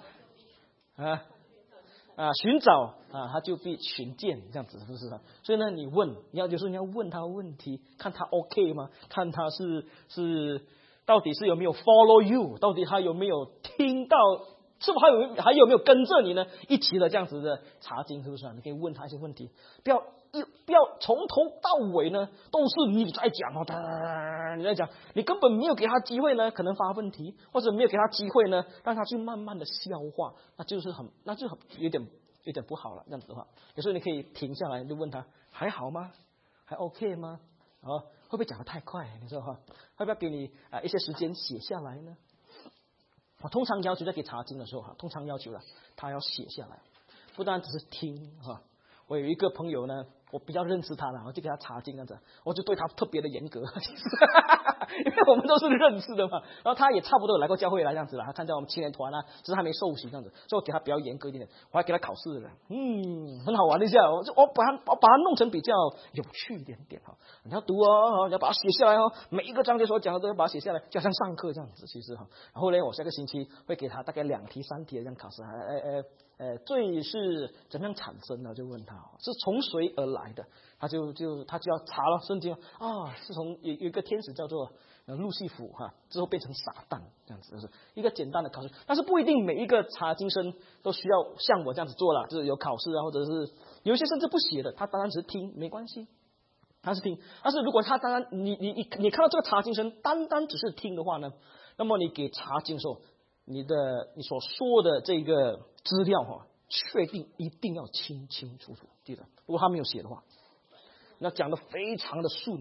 寻找他就必寻见，这样子是不是？所以呢，有时候你要问他问题，看他 OK 吗？看他是到底是有没有 follow you， 到底他有没有听到，是否还有没有跟着你呢？一起的这样子的查经，是不是？你可以问他一些问题，不要从头到尾呢都是你在讲你在讲，你根本没有给他机会呢，可能发问题，或者没有给他机会呢，让他去慢慢的消化，那就有点不好了。这样子的话，有时候你可以停下来，就问他还好吗？还 OK 吗？会不会讲得太快？你说哈，会不会给你一些时间写下来呢？我通常要求在给查经的时候通常要求了他要写下来，不单只是听我有一个朋友呢，我比较认识他了，我就给他查经这样子，我就对他特别的严格，因为我们都是认识的嘛。然后他也差不多有来过教会来这样子了，他参加我们青年团只是还没受洗这样子，所以我给他比较严格一点点，我还给他考试了，很好玩一下，我把它弄成比较有趣一点点你要读你要把它写下来每一个章节所讲的都要把它写下来，就像上课这样子，其实然后呢，我下个星期会给他大概2题3题的这样考试，罪是怎样产生的？就问他是从谁而来的？他就要查了圣经是从有一个天使叫做路西弗之后变成撒旦这样子，就是一个简单的考试。但是不一定每一个查经生都需要像我这样子做了，就是有考试或者是有一些甚至不写的，他当然只是听没关系，他是听。但是如果他当然你看到这个查经生单只是听的话呢，那么你给查经的时候，你所说的这个资料确定一定要清清楚楚，记得。如果他没有写的话，那讲的非常的顺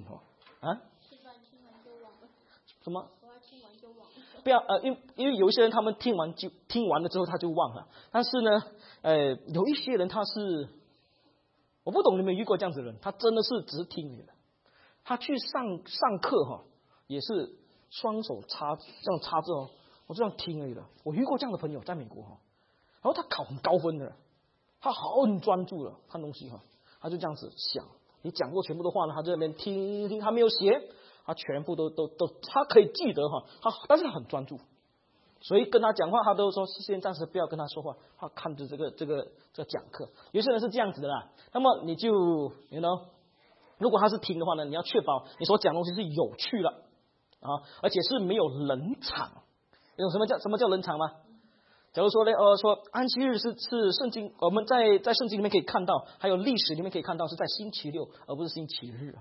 什么？不要因为有一些人他们听完了之后他就忘了，但是呢有一些人他是我不懂你们遇过这样子的人，他真的是只是听你的，他去上课也是双手插这样插着我这样听而已的。我遇过这样的朋友在美国然后他考很高分的，他很专注了看东西他就这样子想，你讲过全部的话呢，他在那边听，他没有写，他全部都他可以记得但是他很专注，所以跟他讲话他都说先暂时不要跟他说话，他看着这个讲课。有些人是这样子的啦，那么你就如果他是听的话呢，你要确保你所讲的东西是有趣的而且是没有冷场。有什么叫冷场吗？假如说呢说安息日是圣经，我们在圣经里面可以看到，还有历史里面可以看到是在星期六而不是星期日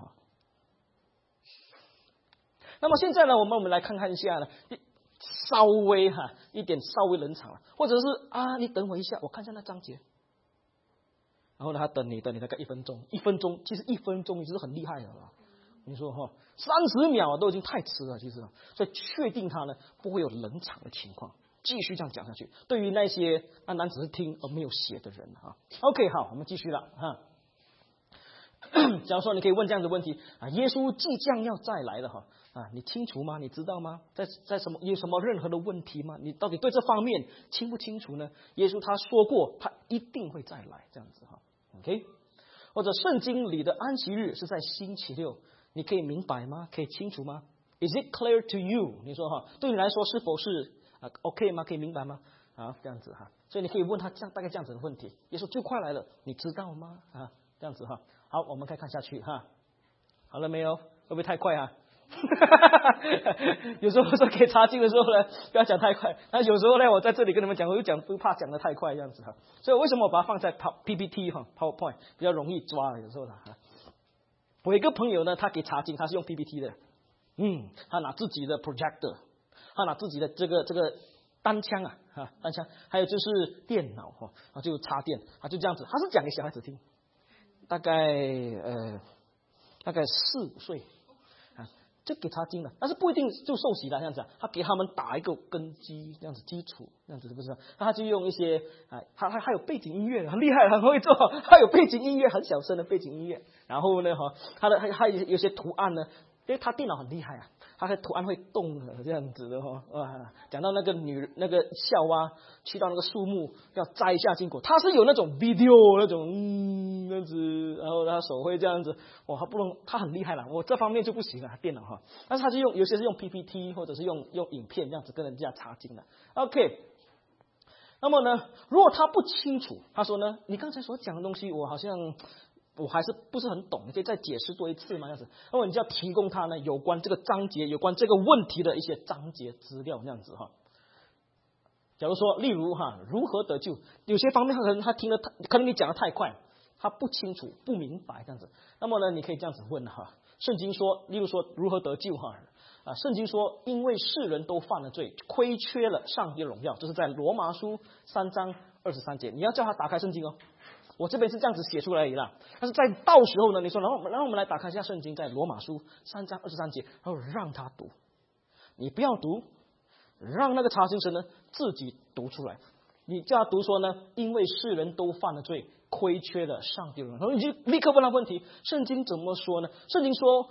那么现在呢，我们来看看一下呢，稍微冷场了，或者是你等我一下，我看一下那章节。然后呢，他等你大概1分钟，其实1分钟已经是很厉害了你说30秒都已经太迟了，其实所以确定他呢不会有冷场的情况，继续这样讲下去。对于那些单单只是听而没有写的人OK 好，我们继续了假如说你可以问这样的问题耶稣即将要再来了你清楚吗？你知道吗？在有什么任何的问题吗？你到底对这方面清不清楚呢？耶稣他说过他一定会再来，这样子OK。 或者圣经里的安息日是在星期六，你可以明白吗？可以清楚吗？ Is it clear to you？ 你说对你来说是否是OK 吗？可以明白吗？这样子所以你可以问他大概这样子的问题。耶稣就快来了，你知道吗？这样子好，我们可以看下去好了没有？会不会太快有时候说给查经的时候呢，不要讲太快。那有时候呢，我在这里跟你们讲，我又不怕讲得太快这样子所以为什么我把它放在 PPT PowerPoint 比较容易抓有时候我有一个朋友呢，他给查经他是用 PPT 的，他拿自己的 projector， 他拿自己的这个单枪单枪，还有就是电脑就插电，他就这样子，他是讲给小孩子听，大概4、5岁就给查经了，但是不一定就受洗了这样子啊，他给他们打一个根基，这样子基础，这样子是不是？他就用一些他有背景音乐，很厉害，很会做，他有背景音乐，很小声的背景音乐。然后呢，他有些图案呢，因为他电脑很厉害啊，他的图案会动的这样子的讲到那个校蛙去到那个树木要摘下禁果，他是有那种 video 那种这样子，然后他手会这样子，哇，他很厉害了，我这方面就不行了，电脑但是他是有些是用 PPT 或者是用影片这样子跟人家查经的。OK， 那么呢，如果他不清楚，他说呢，你刚才所讲的东西我还是不是很懂，你可以再解释多一次吗？这样子，那么你就要提供他呢有关这个章节、有关这个问题的一些章节资料，这样子假如说，例如如何得救，有些方面他可能你讲的太快，他不清楚、不明白这样子。那么呢，你可以这样子问圣经说，例如说如何得救圣经说，因为世人都犯了罪，亏缺了上帝的荣耀，这是在罗马书3章23节。你要叫他打开圣经我这边是这样子写出来而已啦，但是到时候呢，你说让我们来打开一下圣经，在罗马书3章23节，然后让他读，你不要读，让那个查经神呢自己读出来。你叫他读说呢，因为世人都犯了罪，亏缺了上帝的荣耀。然后你就立刻问他问题，圣经怎么说呢？圣经说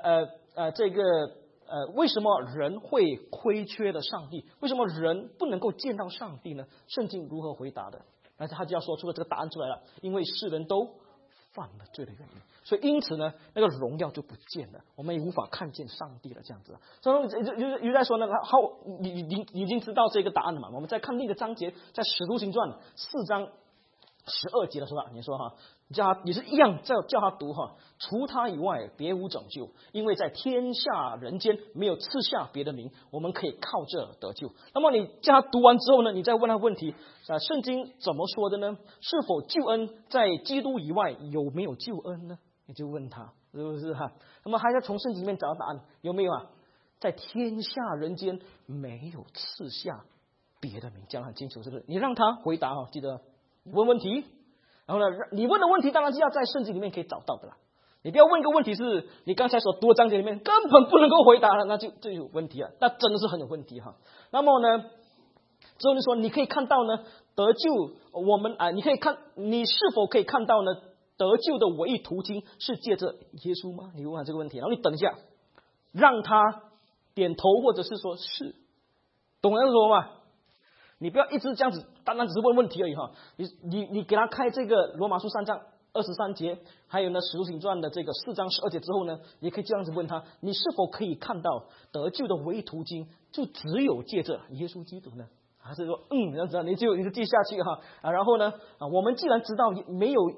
为什么人会亏缺了上帝？为什么人不能够见到上帝呢？圣经如何回答的？而且他就要说出了这个答案出来了，因为世人都犯了罪的原因，所以因此呢，那个荣耀就不见了，我们也无法看见上帝了，这样子。所以就在说呢，你已经知道这个答案了嘛？我们再看另一个章节，在使徒行传4章12节的时候，你说你是一样叫他读除他以外别无拯救，因为在天下人间没有赐下别的名，我们可以靠这得救。那么你叫他读完之后呢，你再问他问题圣经怎么说的呢？是否救恩在基督以外有没有救恩呢？你就问他是不是那么还要从圣经里面找到答案，有没有在天下人间没有赐下别的名，讲得很清楚，是不是？你让他回答记得你问问题，然后呢，你问的问题当然是要在圣经里面可以找到的啦。你不要问一个问题是你刚才所读的章节里面根本不能够回答了，那就有问题了，那真的是很有问题那么呢，之后就说你可以看到呢，得救你是否可以看到呢？得救的唯一途径是借着耶稣吗？你问他这个问题，然后你等一下，让他点头或者是说是，懂我要说吗？你不要一直这样子，单单只是问问题而已你给他开这个罗马书3章23节，还有呢使徒行传的这个4章12节之后呢，你可以这样子问他，你是否可以看到得救的唯一途径就只有借着耶稣基督呢？还是说这样子你就记下去然后呢我们既然知道没有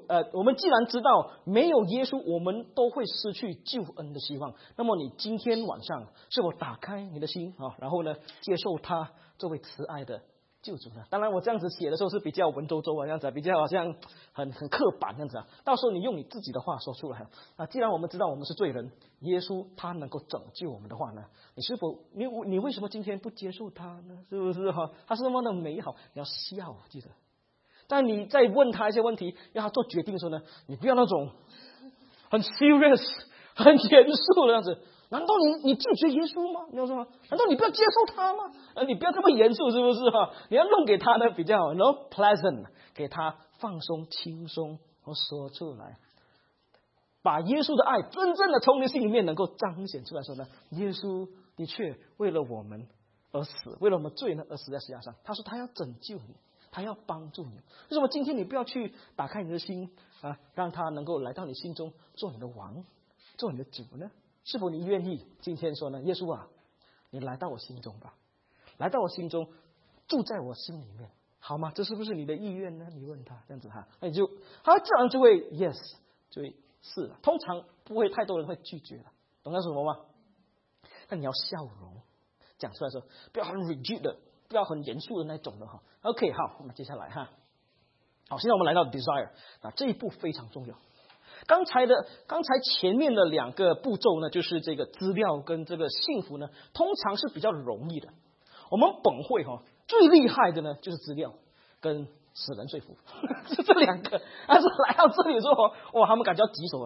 耶稣，我们都会失去救恩的希望。那么你今天晚上是否打开你的心然后呢接受他作为慈爱的救主呢？当然我这样子写的时候是比较文绉绉这样子比较好像很刻板这样子到时候你用你自己的话说出来既然我们知道我们是罪人，耶稣他能够拯救我们的话呢，你为什么今天不接受他呢？是不是他是那么的美好，你要笑记得。但你在问他一些问题让他做决定的时候呢，你不要那种很 serious 很严肃的样子。难道你拒绝耶稣吗？你要说吗？难道你不要接受他吗？你不要这么严肃，是不是你要弄给他呢比较pleasant， 给他放松轻松和说出来，把耶稣的爱真正的从你心里面能够彰显出来说呢，耶稣的确为了我们而死，为了我们罪呢而死在十字架上。他说他要拯救你，他要帮助你。为什么今天你不要去打开你的心让他能够来到你心中做你的王，做你的主呢？是否你愿意今天说呢？耶稣你来到我心中吧，来到我心中，住在我心里面，好吗？这是不是你的意愿呢？你问他这样子那你就他自然就会 yes， 就会是，通常不会太多人会拒绝的，懂那什么吗？但你要笑容讲出来的时候，不要很 rigid 的，不要很严肃的那种的OK， 好，我们接下来好，现在我们来到 desire， 这一步非常重要。刚才前面的2个步骤呢，就是这个资料跟这个幸福呢，通常是比较容易的。我们本会最厉害的呢，就是资料跟使人说服，就这2个。但是来到这里之后他们感觉要棘手了。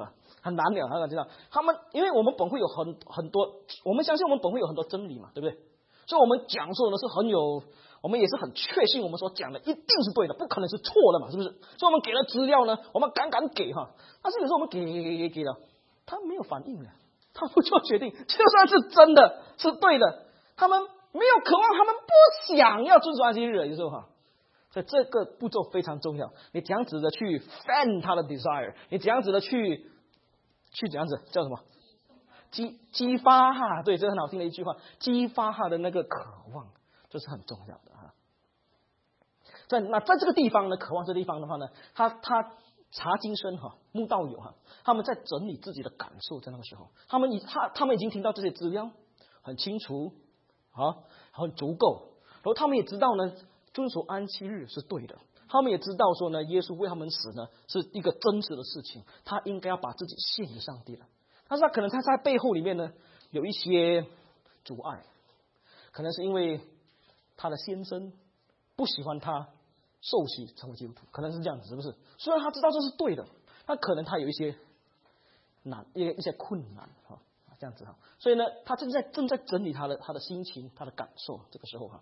很难了，他知道他们，因为我们本会有很多，我们相信我们本会有很多真理嘛，对不对？所以我们讲说的是很有，我们也是很确信我们所讲的一定是对的，不可能是错的嘛，是不是？所以我们给了资料呢，我们敢给哈，但是有时候我们给了，他没有反应了，他不做决定，就算是真的是对的，他们没有渴望，他们不想要遵守安息日，有时候哈。所以这个步骤非常重要，你怎样子的去 fan 他的 desire， 你怎样子的去怎样子叫什么激发哈，对，这是很好听的一句话，激发他的那个渴望，这是很重要的哈。在这个地方呢，渴望这地方的话呢，他查经生哈，慕道友哈，他们在整理自己的感受，在那个时候，他们已经听到这些资料，很清楚啊，很足够，然后他们也知道呢。遵守安息日是对的，他们也知道说呢，耶稣为他们死呢是一个真实的事情，他应该要把自己献给上帝了。但是他可能他在背后里面呢有一些阻碍，可能是因为他的先生不喜欢他受洗成为基督徒，可能是这样子，是不是？虽然他知道这是对的，但可能他有一些一些困难哈，这样子哈。所以呢，他正在整理他的心情，他的感受，这个时候哈。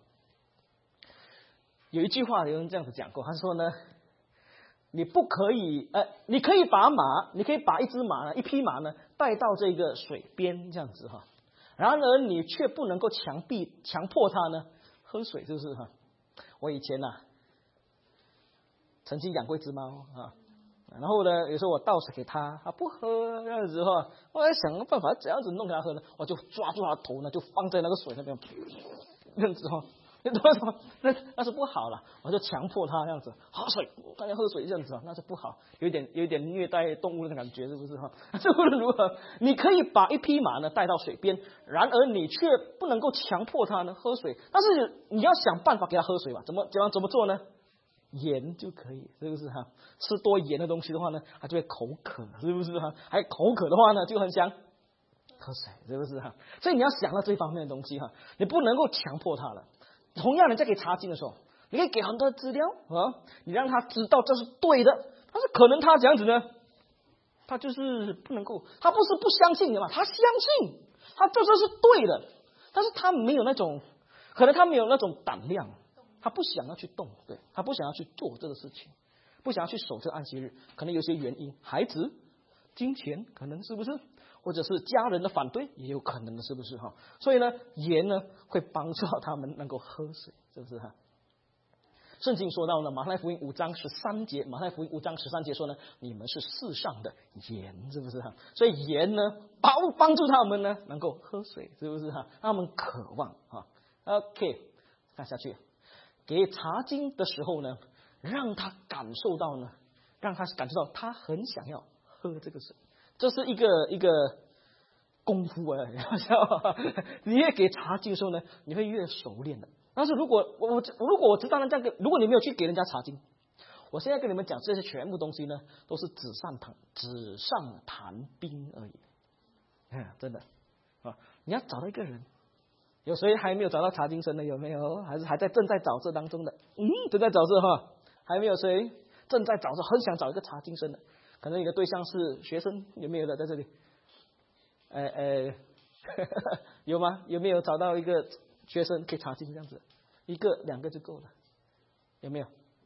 有一句话有人这样子讲过，他说呢，你不可以你可以把一只马呢，一匹马呢带到这个水边这样子哈，然而你却不能够强迫它呢喝水，是不是哈？我以前曾经养过一只猫啊，然后呢有时候我倒水给它，它不喝这样子哈，我在想个办法怎样子弄给它喝呢？我就抓住它的头呢，就放在那个水那边，这样子哈。那是不好了，我就强迫他这样子喝水，大家喝水这样子，那是不好，有点虐待动物的感觉，是不是哈？这无论如何，你可以把一匹马呢带到水边，然而你却不能够强迫它呢喝水，但是你要想办法给它喝水嘛？怎么做呢？盐就可以，是不是哈？吃多盐的东西的话呢，它就会口渴，是不是哈？还口渴的话呢，就很想喝水，是不是哈？所以你要想到这方面的东西哈，你不能够强迫它了。同样，你在给查经的时候，你可以给很多资料啊，你让他知道这是对的，但是可能他这样子呢，他就是不能够，他不是不相信的嘛，他相信，他这是对的，但是他没有那种，可能他没有那种胆量，他不想要去动，对，他不想要去做这个事情，不想要去守这个安息日，可能有些原因，孩子、金钱，可能是不是？或者是家人的反对也有可能的，是不是哈？所以呢，盐呢会帮助他们能够喝水，是不是哈？圣经说到呢，马太福音5章13节说呢，你们是世上的盐，是不是哈？所以盐呢帮助他们呢能够喝水，是不是哈？让他们渴望哈。OK， 看下去，给查经的时候呢，让他感受到他很想要喝这个水。这是一个功夫啊！你越给查经的时候呢，你会越熟练的。但是如果我知道呢，这样如果你没有去给人家查经，我现在跟你们讲这些全部东西呢，都是纸上谈兵而已。真的啊！你要找到一个人，有谁还没有找到查经生的？有没有？还是正在找这当中的？正在找这哈，还没有谁正在找这，很想找一个查经生的。可能你的对象是学生，有没有的在这里？有吗？有没有找到一个学生可以查经这样子？1个2个就够了，有没有？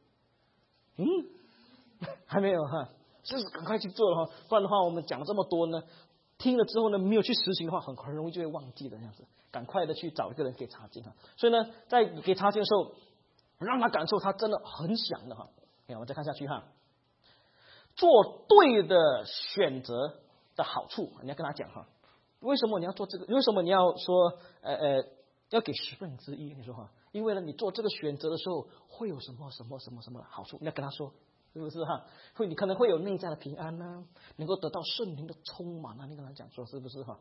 还没有哈，就是赶快去做了哈，不然的话我们讲这么多呢，听了之后呢没有去实行的话，很容易就会忘记的这样子。赶快的去找一个人给查经哈。所以呢，在给查经的时候，让他感受他真的很想的哈。我们再看下去哈。做对的选择的好处，你要跟他讲哈，为什么你要做这个？为什么你要说要给1/10？你说哈，因为呢，你做这个选择的时候会有什么好处？你要跟他说，是不是哈？你可能会有内在的平安啊，能够得到圣灵的充满啊，你跟他讲说，是不是哈？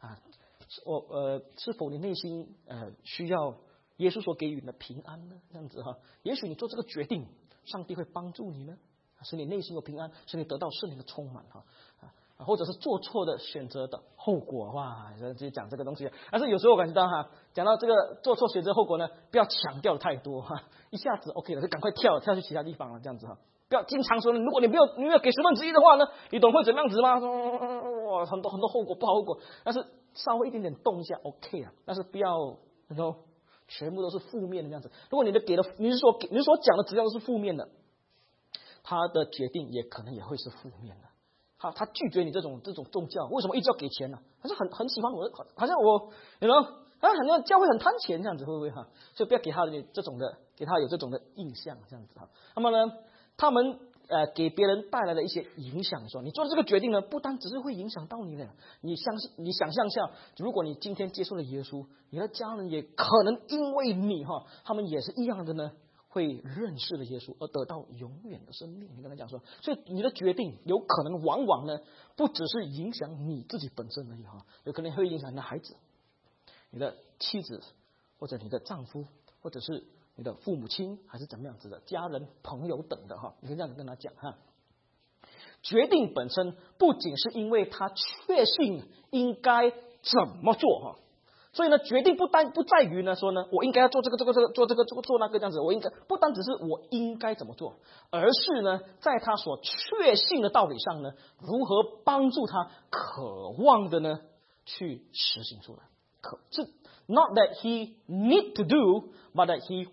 是否你内心需要耶稣所给予的平安呢？这样子哈，也许你做这个决定，上帝会帮助你呢。使你内心有平安，使你得到圣灵的充满哈，或者是做错的选择的后果，哇，就讲这个东西。但是有时候我感觉到哈，讲到这个做错选择后果呢，不要强调太多哈，一下子 OK 了，就赶快跳去其他地方了，这样子哈， 不要经常说，如果你没有给1/10的话呢，你懂会怎么样子吗？说哇，很多后果，不好后果。但是稍微一点点动一下 OK 啊，但是不要全部都是负面的这样子。如果你是所讲的资料都是负面的，他的决定也可能也会是负面的。他拒绝你这种宗教，为什么一直要给钱呢？他是很喜欢我，好像我很多教会很贪钱这样子，会不会哈？所以不要给他有这种的印象这样子哈。那么呢，他们给别人带来的一些影响，说你做的这个决定呢，不单只是会影响到你的，你想象一下，如果你今天接受了耶稣，你的家人也可能因为你他们也是一样的呢，会认识了耶稣而得到永远的生命。你跟他讲说，所以你的决定有可能往往呢，不只是影响你自己本身而已有可能会影响你的孩子、你的妻子，或者你的丈夫，或者是你的父母亲，还是怎么样子的家人、朋友等的你可以这样子跟他讲决定本身不仅是因为他确信应该怎么做所以呢，决定不在于呢说呢，我应该要做这个做那个这样子，我应该不单只是我应该怎么做，而是呢，在他所确信的道理上呢，如何帮助他渴望的呢去实行出来。是 not that he need to do, but that he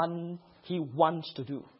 wants to do.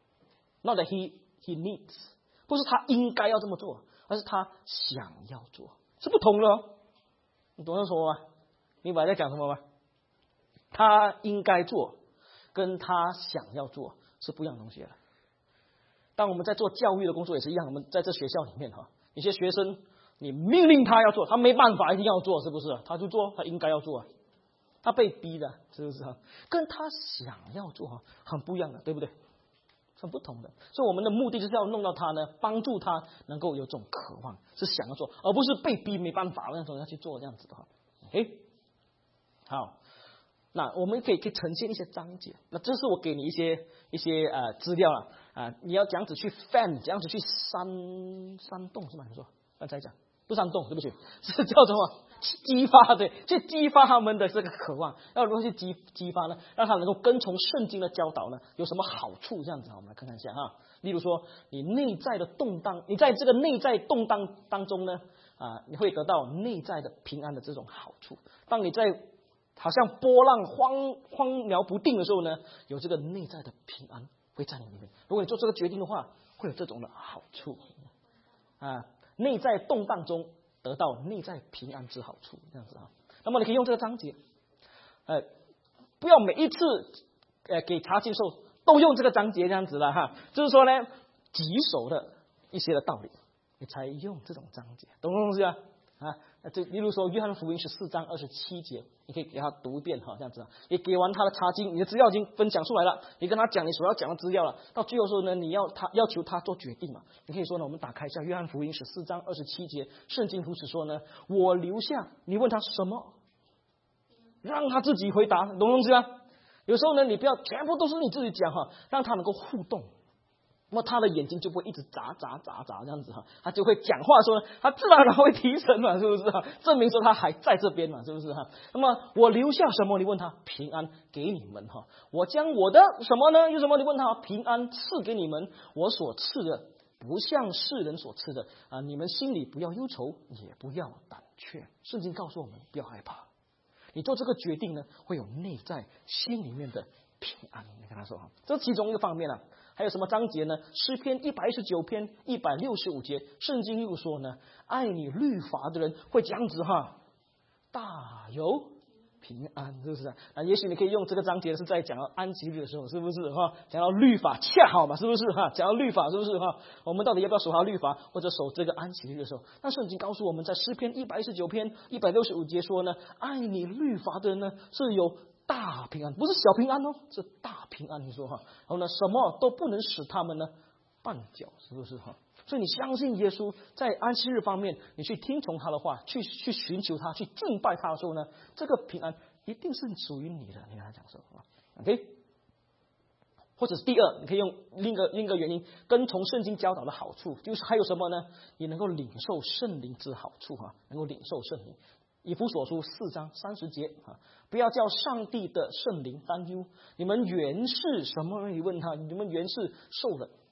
Not that he needs， 不是他应该要这么做，而是他想要做，是不同的你懂我说吗？明白在讲什么吗？他应该做跟他想要做是不一样的东西了。当我们在做教育的工作也是一样，我们在这学校里面有些学生你命令他要做，他没办法一定要做，是不是？他就做，他应该要做他被逼的，是不是跟他想要做很不一样的，对不对？很不同的。所以我们的目的就是要弄到他呢，帮助他能够有这种渴望，是想要做，而不是被逼没办法那种要去做这样子的OK，好，那我们可以呈现一些章节。那这是我给你一些资料了你要这样子去 fan， 这样子去煽动是吗？你说刚才讲不煽动，对不起，是叫什么？激发，对，去激发他们的这个渴望。要如何去激发呢？让他能够跟从圣经的教导呢？有什么好处？这样子我们来看看一下例如说，你内在的动荡，你在这个内在动荡当中呢你会得到内在的平安的这种好处。当你在好像波浪荒渺不定的时候呢，有这个内在的平安会在你里面。如果你做这个决定的话，会有这种的好处内在动荡中得到内在平安之好处，这样子那么你可以用这个章节不要每一次给查经的时候都用这个章节这样子了就是说呢，棘手的一些的道理你才用这种章节，懂不懂是就例如说约翰福音14章27节，你可以给他读一遍这样子也给完他的查经，你的资料已经分享出来了，你跟他讲你所要讲的资料了，到最后的时候呢，你要求他做决定嘛，你可以说呢，我们打开一下约翰福音14章27节，圣经如此说呢，我留下，你问他什么，让他自己回答，懂不懂是有时候呢，你不要全部都是你自己讲让他能够互动。那么他的眼睛就不会一直眨这样子他就会讲话说他自然而然会提神嘛，是不是证明说他还在这边嘛，是不是那么我留下什么？你问他平安给你们我将我的什么呢？有什么？你问他平安赐给你们，我所赐的不像世人所赐的你们心里不要忧愁，也不要胆怯。圣经告诉我们不要害怕，你做这个决定呢，会有内在心里面的平安。你跟他说这是其中一个方面还有什么章节呢？诗篇119篇165节，圣经又说呢，爱你律法的人会这样子大有平安，是不是也许你可以用这个章节是在讲到安息日的时候，是不是讲到律法恰好嘛，是不是讲到律法，是不是我们到底要不要守他律法，或者守这个安息日的时候？那圣经告诉我们在诗篇119篇165节说呢，爱你律法的人呢是有大平安，不是小平安是大平安。你说然后呢，什么都不能使他们呢绊脚，是不是所以你相信耶稣，在安息日方面，你去听从他的话，去寻求他，去敬拜他的时候呢，这个平安一定是属于你的。你跟他讲说OK， 或者是第二，你可以用另一个原因，跟从圣经教导的好处，就是还有什么呢？你能够领受圣灵之好处能够领受圣灵。以弗所书4章30节不要叫上帝的圣灵担忧，你们原是什么？你问他，你们原是受了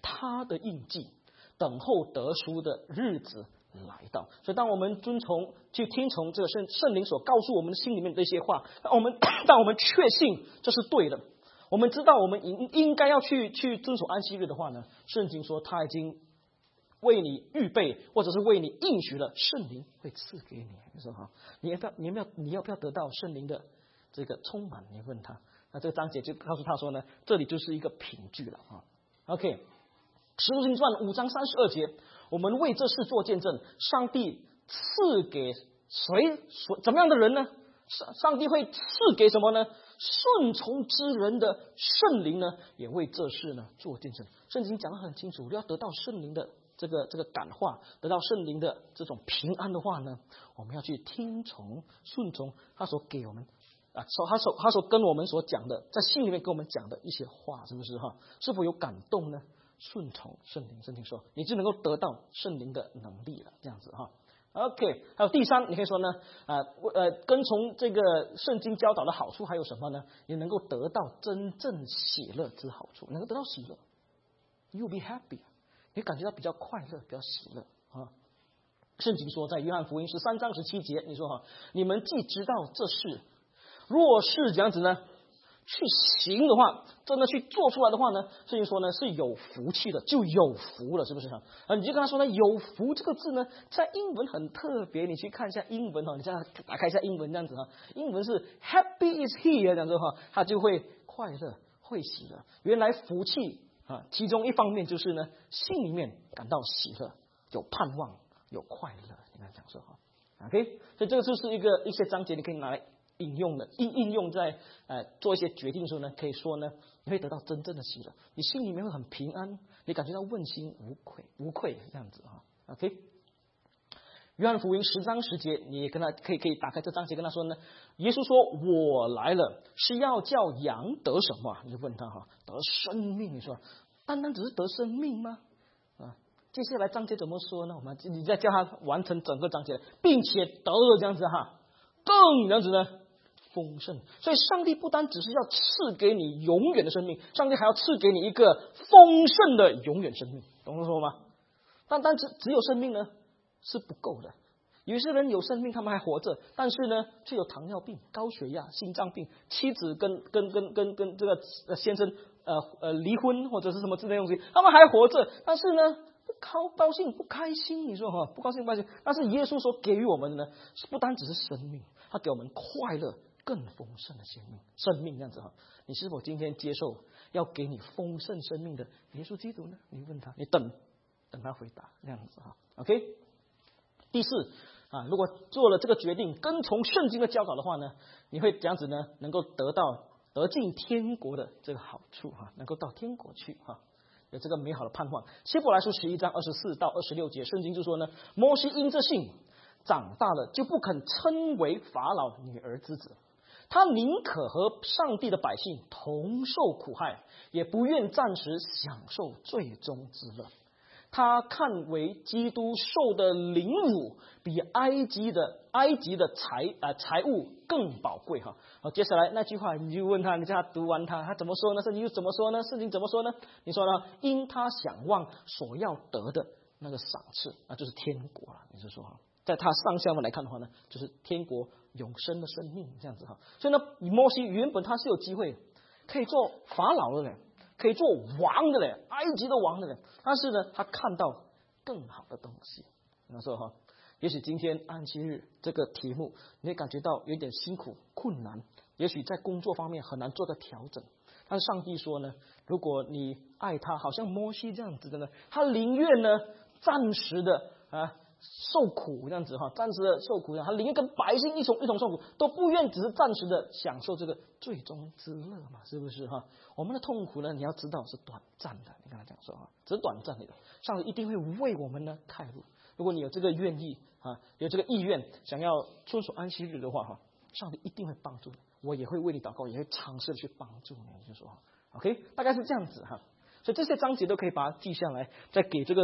他的印记，等候得赎的日子来到。所以当我们去听从这个圣灵所告诉我们的心里面的这些话，当我们确信这是对的，我们知道我们应该要去遵守安息日的话呢，圣经说他已经为你预备，或者是为你应许了，圣灵会赐给你。你说哈，你要不要得到圣灵的这个充满？你问他，那这个章节就告诉他说呢，这里就是一个凭据了啊。OK， 使徒行传5章32节，我们为这事做见证，上帝赐给怎么样的人呢？上帝会赐给什么呢？顺从之人的圣灵呢，也为这事呢做见证。圣经讲得很清楚，要得到圣灵的这个感化，得到圣灵的这种平安的话呢，我们要去听从顺从他所给我们他所跟我们所讲的，在心里面跟我们讲的一些话，是不是哈？是否有感动呢？顺从圣灵，圣经说你就能够得到圣灵的能力了，这样子哈。OK， 还有第三，你可以说呢，跟从这个圣经教导的好处还有什么呢？你能够得到真正喜乐之好处，能够得到喜乐 ，You be happy， 你感觉到比较快乐，比较喜乐啊。圣经说，在约翰福音13章17节，你说哈，你们既知道这事，若是这样子呢，去行的话，真的去做出来的话呢，圣经说呢是有福气的，就有福了，是不是你就跟他说呢，有福这个字呢，在英文很特别，你去看一下英文你这样打开一下英文这样子英文是 Happy is he 这样子他就会快乐，会喜乐。原来福气其中一方面就是呢，心里面感到喜乐，有盼望，有快乐。你看讲说OK， 所以这个就是一些章节，你可以拿来应用在做一些决定的时候呢，可以说呢，你会得到真正的喜乐，你心里面会很平安，你感觉到问心无愧这样子OK， 约翰福音10章10节，你也跟他可以打开这章节跟他说呢，耶稣说我来了是要叫羊得什么？你就问他得生命。你说单单只是得生命吗？接下来章节怎么说呢？你再叫他完成整个章节，并且得了这样子更这样子呢丰盛。所以上帝不单只是要赐给你永远的生命，上帝还要赐给你一个丰盛的永远生命，懂我说吗？但只有生命呢是不够的。有些人有生命，他们还活着，但是呢却有糖尿病、高血压、心脏病，妻子跟这个先生离婚或者是什么之类的东西，他们还活着，但是呢不高兴不开心。你说不高兴不开心，但是耶稣所给予我们的呢，不单只是生命，他给我们快乐更丰盛的生命这样子你是否今天接受要给你丰盛生命的耶稣基督呢？你问他，你等他回答这样子OK。 第四如果做了这个决定，跟从圣经的教导的话呢，你会这样子呢，能够得进天国的这个好处能够到天国去有这个美好的盼望。希伯来书11章24到26节，圣经就说呢，摩西因这信长大了，就不肯称为法老女儿之子，他宁可和上帝的百姓同受苦害，也不愿暂时享受最终之乐。他看为基督受的凌辱比埃及的财物更宝贵接下来那句话你就问他，你叫他读完他怎么说呢？圣经怎么说呢？圣经怎么说呢？你说呢？因他想望所要得的那个赏赐，那就是天国了。你就说在他上下文来看的话呢，就是天国永生的生命这样子所以呢，摩西原本他是有机会可以做法老的人，可以做王的嘞，埃及的王的嘞，但是呢，他看到更好的东西。那说也许今天安息日这个题目，你会感觉到有点辛苦困难，也许在工作方面很难做到调整。但是上帝说呢，如果你爱他，好像摩西这样子的呢，他宁愿呢暂时的受苦这样子暂时的受苦，他宁愿跟百姓一同受苦，都不愿只是暂时的享受这个最终之乐嘛，是不是我们的痛苦呢，你要知道是短暂的，你跟他讲说只是短暂的，上帝一定会为我们呢开路。如果你有这个愿意有这个意愿，想要遵守安息日的话上帝一定会帮助你，我也会为你祷告，也会尝试的去帮助你，就说OK， 大概是这样子所以这些章节都可以把它记下来，在给这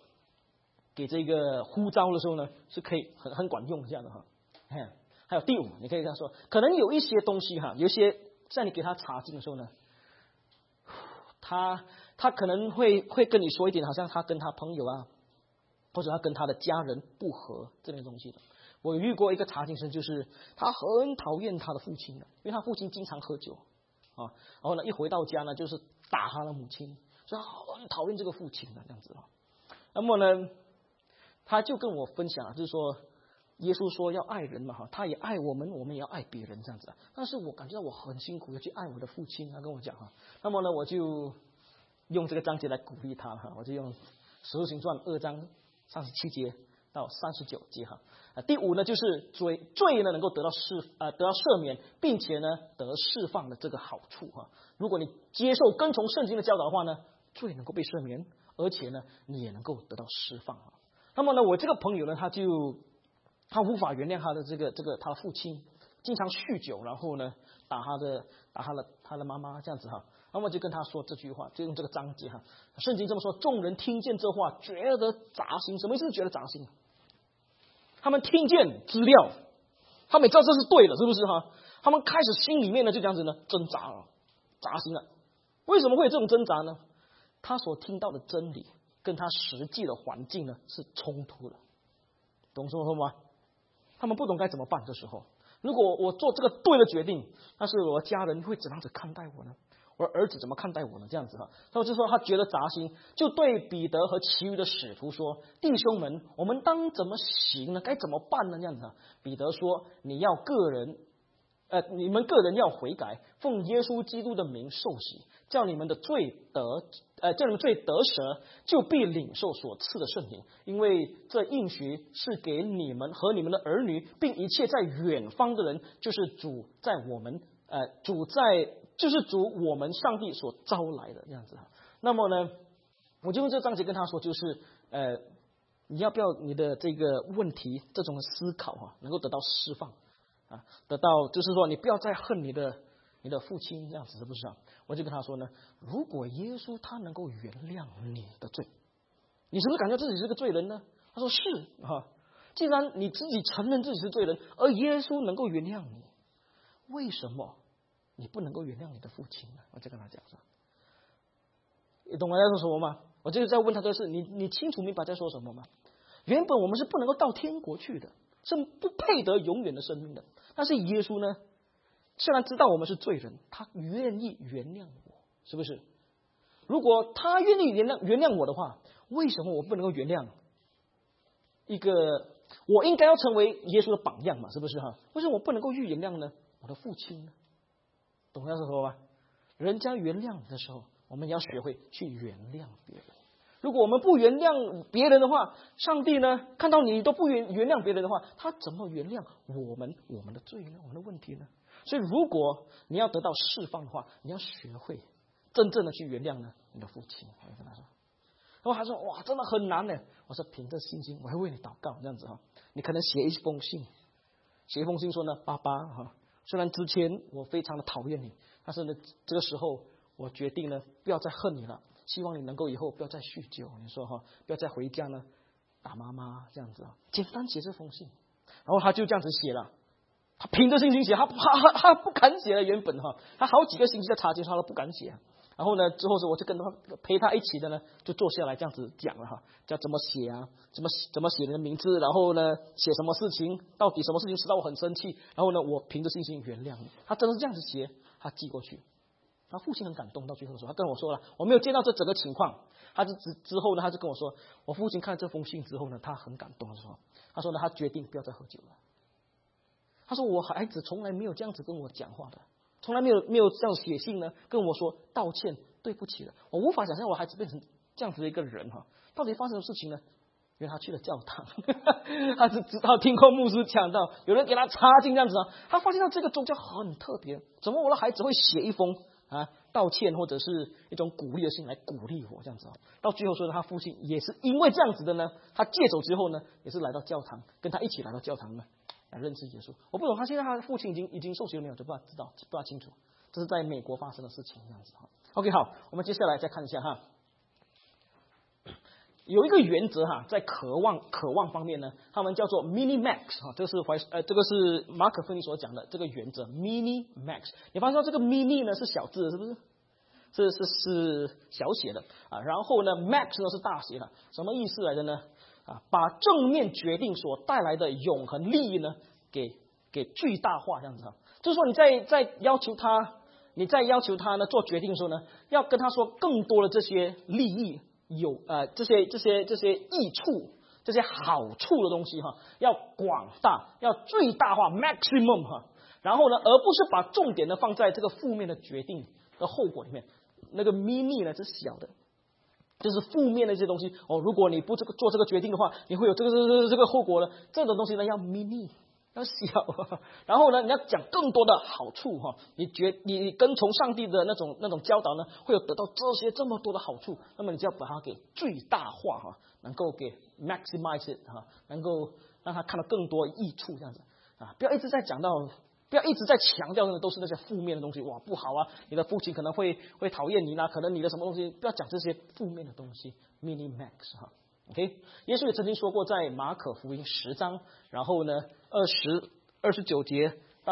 个呼召的时候呢，是可以很管用这样的还有第五，你可以这样说，可能有一些东西有一些在你给他查经的时候呢，他他可能会跟你说一点，好像他跟他朋友啊，或者他跟他的家人不和这类东西的。我遇过一个查经生，就是他很讨厌他的父亲的，因为他父亲经常喝酒啊，然后呢一回到家呢就是打他的母亲，所以他很讨厌这个父亲的这样子啊。那么呢，他就跟我分享，就是说耶稣说要爱人嘛哈，他也爱我们，我们也要爱别人这样子啊。但是我感觉到我很辛苦，要去爱我的父亲，他跟我讲哈。那么呢，我就用这个章节来鼓励他哈，我就用使徒行传2章37节到39节哈。第5呢，就是罪呢能够得到赦免，并且呢得释放的这个好处哈。如果你接受跟从圣经的教导的话呢，罪能够被赦免，而且呢你也能够得到释放哈。那么呢，我这个朋友呢，他无法原谅他的父亲经常酗酒，然后呢打他的妈妈这样子哈。那么就跟他说这句话，就用这个章节哈。圣经这么说，众人听见这话，觉得扎心。什么意思？觉得扎心？他们听见资料，他们也知道这是对的，是不是哈？他们开始心里面呢就这样子呢挣扎了，扎心了。为什么会有这种挣扎呢？他所听到的真理跟他实际的环境呢是冲突的，懂说吗？他们不懂该怎么办。这时候，如果我做这个对的决定，但是我的家人会怎样子看待我呢？我的儿子怎么看待我呢？这样子哈，所以就说他觉得扎心，就对彼得和其余的使徒说：“弟兄们，我们当怎么行呢？该怎么办呢？”这样子哈，彼得说：“你们个人要悔改，奉耶稣基督的名受洗，叫你们罪得赦，就必领受所赐的圣灵。因为这应许是给你们和你们的儿女，并一切在远方的人，就是主我们上帝所招来的这样子。那么呢，我就用这章节跟他说，就是你要不要你的这个问题这种思考能够得到释放啊，得到就是说你不要再恨你的父亲这样子，是不是啊？我就跟他说呢，如果耶稣他能够原谅你的罪，你是不是感觉自己是个罪人呢？他说是啊。既然你自己承认自己是罪人，而耶稣能够原谅你，为什么你不能够原谅你的父亲呢？我就跟他讲说，你懂我在说什么吗？我就是在问他这事，你清楚明白在说什么吗？原本我们是不能够到天国去的，是不配得永远的生命的。但是耶稣呢，虽然知道我们是罪人，他愿意原谅我，是不是？如果他愿意原谅我的话，为什么我不能够原谅一个我应该要成为耶稣的榜样嘛？是不是哈？为什么我不能够去原谅呢？我的父亲呢？懂我要说吗？人家原谅你的时候，我们也要学会去原谅别人。如果我们不原谅别人的话，上帝呢看到你都不原谅别人的话，他怎么原谅我们的罪呢？我们的问题呢？所以如果你要得到释放的话，你要学会真正的去原谅呢你的父亲。我就跟他说，然后他说哇，真的很难呢。我说凭着信心，我会为你祷告这样子哈。你可能写一封信说呢，爸爸哈，虽然之前我非常的讨厌你，但是呢这个时候我决定呢不要再恨你了，希望你能够以后不要再酗酒，你说哈，不要再回家呢打妈妈这样子啊，简单写这封信。然后他就这样子写了，他凭着信心写，他不敢写了，原本哈，他好几个星期在查经他都不敢写。然后呢，之后我就跟他陪他一起的呢，就坐下来这样子讲了哈，叫怎么写啊，怎么写你的名字，然后呢写什么事情，到底什么事情使到我很生气，然后呢我凭着信心原谅你。他真的是这样子写，他寄过去。他父亲很感动，到最后的时候，他跟我说了，我没有见到这整个情况。他之后呢，他就跟我说，我父亲看这封信之后呢，他很感动的说，他说呢，他决定不要再喝酒了。他说我孩子从来没有这样子跟我讲话的，从来没有这样写信呢跟我说道歉对不起的。我无法想象我孩子变成这样子的一个人哈，到底发生什么事情呢？因为他去了教堂，他是知道听过牧师讲到有人给他插进这样子啊，他发现到这个宗教很特别，怎么我的孩子会写一封道歉或者是一种鼓励的信来鼓励我这样子啊？到最后说他父亲也是因为这样子的呢，他戒酒之后呢，也是来到教堂，跟他一起来到教堂呢来认识耶稣。我不懂他现在他的父亲已经受洗了没有，就不大清楚。这是在美国发生的事情这样子哈。OK 好，我们接下来再看一下哈。有一个原则哈，在渴望方面呢，他们叫做 mini max 哈，这个是马可福音所讲的这个原则 mini max。你发现这个 mini 呢是小字的，是不是？ 是小写的啊，然后呢 max 呢是大写的，什么意思来的呢？啊，把正面决定所带来的永恒利益呢，给巨大化这样子啊，就是说你在要求他呢做决定的时候呢，要跟他说更多的这些利益这些益处。这些好处的东西哈，要广大，要最大化 maximum 哈，然后呢，而不是把重点呢放在这个负面的决定的后果里面。那个 mini 呢是小的，就是负面的一些东西哦。如果你不做这个决定的话，你会有这个后果呢。这种东西呢要 mini。要小，然后呢，你要讲更多的好处哈。你跟从上帝的那种教导呢，会有得到这么多的好处，那么你就要把它给最大化哈，能够给 maximize it 哈，能够让他看到更多益处这样子啊，不要一直在强调的都是那些负面的东西，哇不好啊，你的父亲可能会讨厌你啦，可能你的什么东西，不要讲这些负面的东西 ，mini max 哈。OK， 耶稣也曾经说过，在马可福音10章，然后呢29节到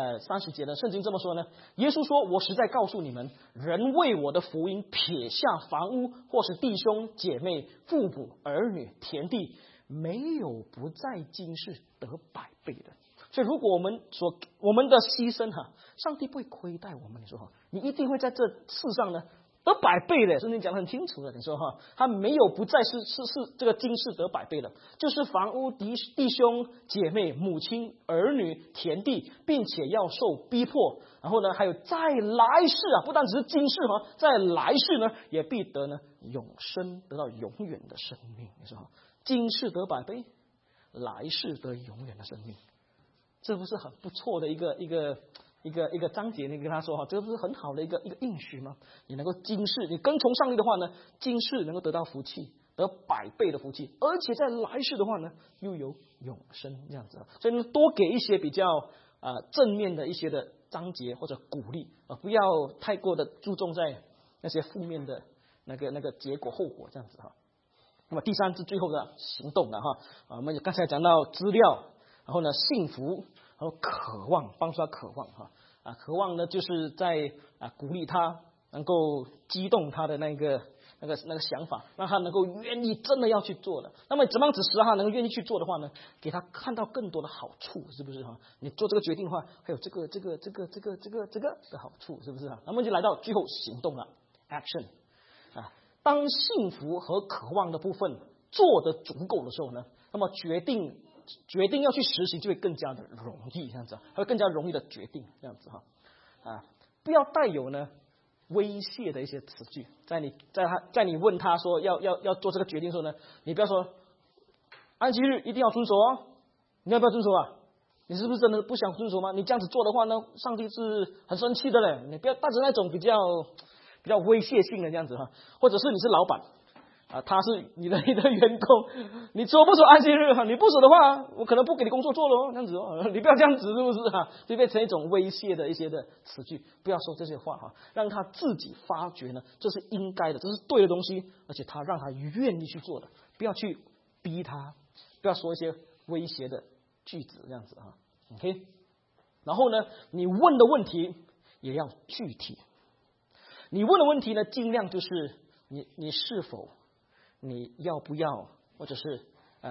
30节呢，圣经这么说呢，耶稣说：“我实在告诉你们，人为我的福音撇下房屋，或是弟兄姐妹、父母、儿女、田地，没有不在今世得百倍的。”所以，如果我们的牺牲哈，上帝不会亏待我们。你说哈，你一定会在这世上呢得百倍的，圣经讲得很清楚的。你说哈，他没有不再是这个今世得百倍的，就是房屋、弟兄姐妹、母亲、儿女、田地，并且要受逼迫。然后呢，还有在来世啊，不单只是今世哈，在来世呢也必得呢永生，得到永远的生命。你说哈，今世得百倍，来世得永远的生命，这不是很不错的一个章节？你跟他说哈，这不是很好的一个应许吗？你能够今世你跟从上帝的话呢，今世能够得到福气，得百倍的福气，而且在来世的话呢，又有永生这样子啊。所以呢，多给一些比较正面的一些的章节或者鼓励啊，不要太过的注重在那些负面的那个结果后果这样子哈。那么第三是最后的行动了哈我们刚才讲到资料，然后呢幸福。然后渴望，帮助他渴望哈渴望呢，就是在鼓励他，能够激动他的那个想法，让他能够愿意真的要去做的。那么怎么样子使他能够愿意去做的话呢？给他看到更多的好处，是不是哈？你做这个决定的话，还有这个的好处，是不是啊？那么就来到最后行动了 ，action 当幸福和渴望的部分做得足够的时候呢，那么决定要去实行就会更加的容易，这样子会更加容易的决定，这样子哈不要带有呢威胁的一些词句，在你问他说要做这个决定的时候呢，你不要说安息日一定要遵守哦，你要不要遵守啊？你是不是真的不想遵守吗？你这样子做的话呢，上帝是很生气的嘞，你不要带着那种比较威胁性的这样子哈，或者是你是老板。他是你的员工，你守不守安息日你不守的话，我可能不给你工作做了这样子你不要这样子，是不是就变成一种威胁的一些的词句，不要说这些话让他自己发觉呢，这是应该的，这是对的东西，而且让他愿意去做的，不要去逼他，不要说一些威胁的句子这样子OK， 然后呢，你问的问题也要具体，你问的问题呢，尽量就是你是否。你要不要，或者是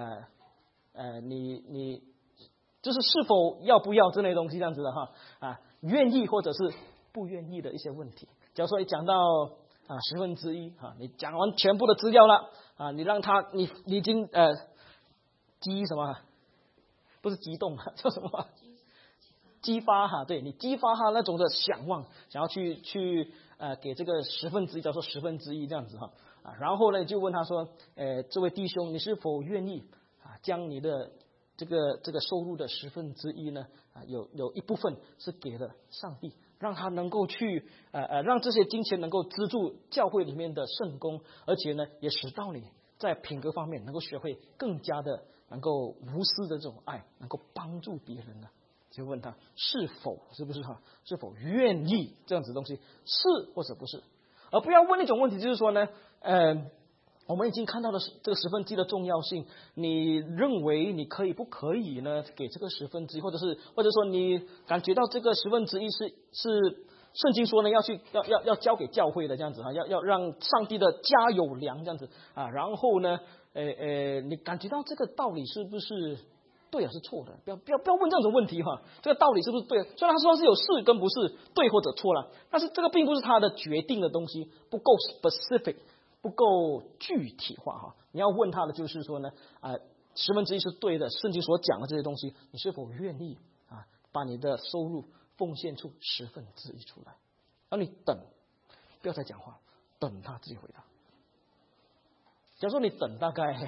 你就是是否要不要这类东西这样子的愿意或者是不愿意的一些问题。假如说你讲到1/10你讲完全部的资料了你让他你已经激什么？不是激动叫什么？激发对你激发他那种的想望，想要去给这个1/10，叫做1/10这样子然后呢，就问他说，这位弟兄，你是否愿意将你的这个收入的1/10呢有一部分是给了上帝，让他能够去让这些金钱能够资助教会里面的圣工，而且呢，也使到你在品格方面能够学会更加的能够无私的这种爱，能够帮助别人呢。就问他是否是不是是否愿意这样子的东西，是或者不是，而不要问那种问题，就是说呢，我们已经看到了这个1/10的重要性，你认为你可以不可以呢？给这个1/10，或者说你感觉到这个1/10 圣经说呢，要交给教会的这样子要让上帝的家有粮这样子然后呢，你感觉到这个道理是不是对还是错的？不要问这种问题这个道理是不是对？虽然他说是有是跟不是对或者错了，但是这个并不是他的决定的东西，不够 specific， 不够具体化你要问他的就是说呢1/10是对的，圣经所讲的这些东西，你是否愿意把你的收入奉献出1/10出来？然后你等，不要再讲话，等他自己回答。假如说你等大概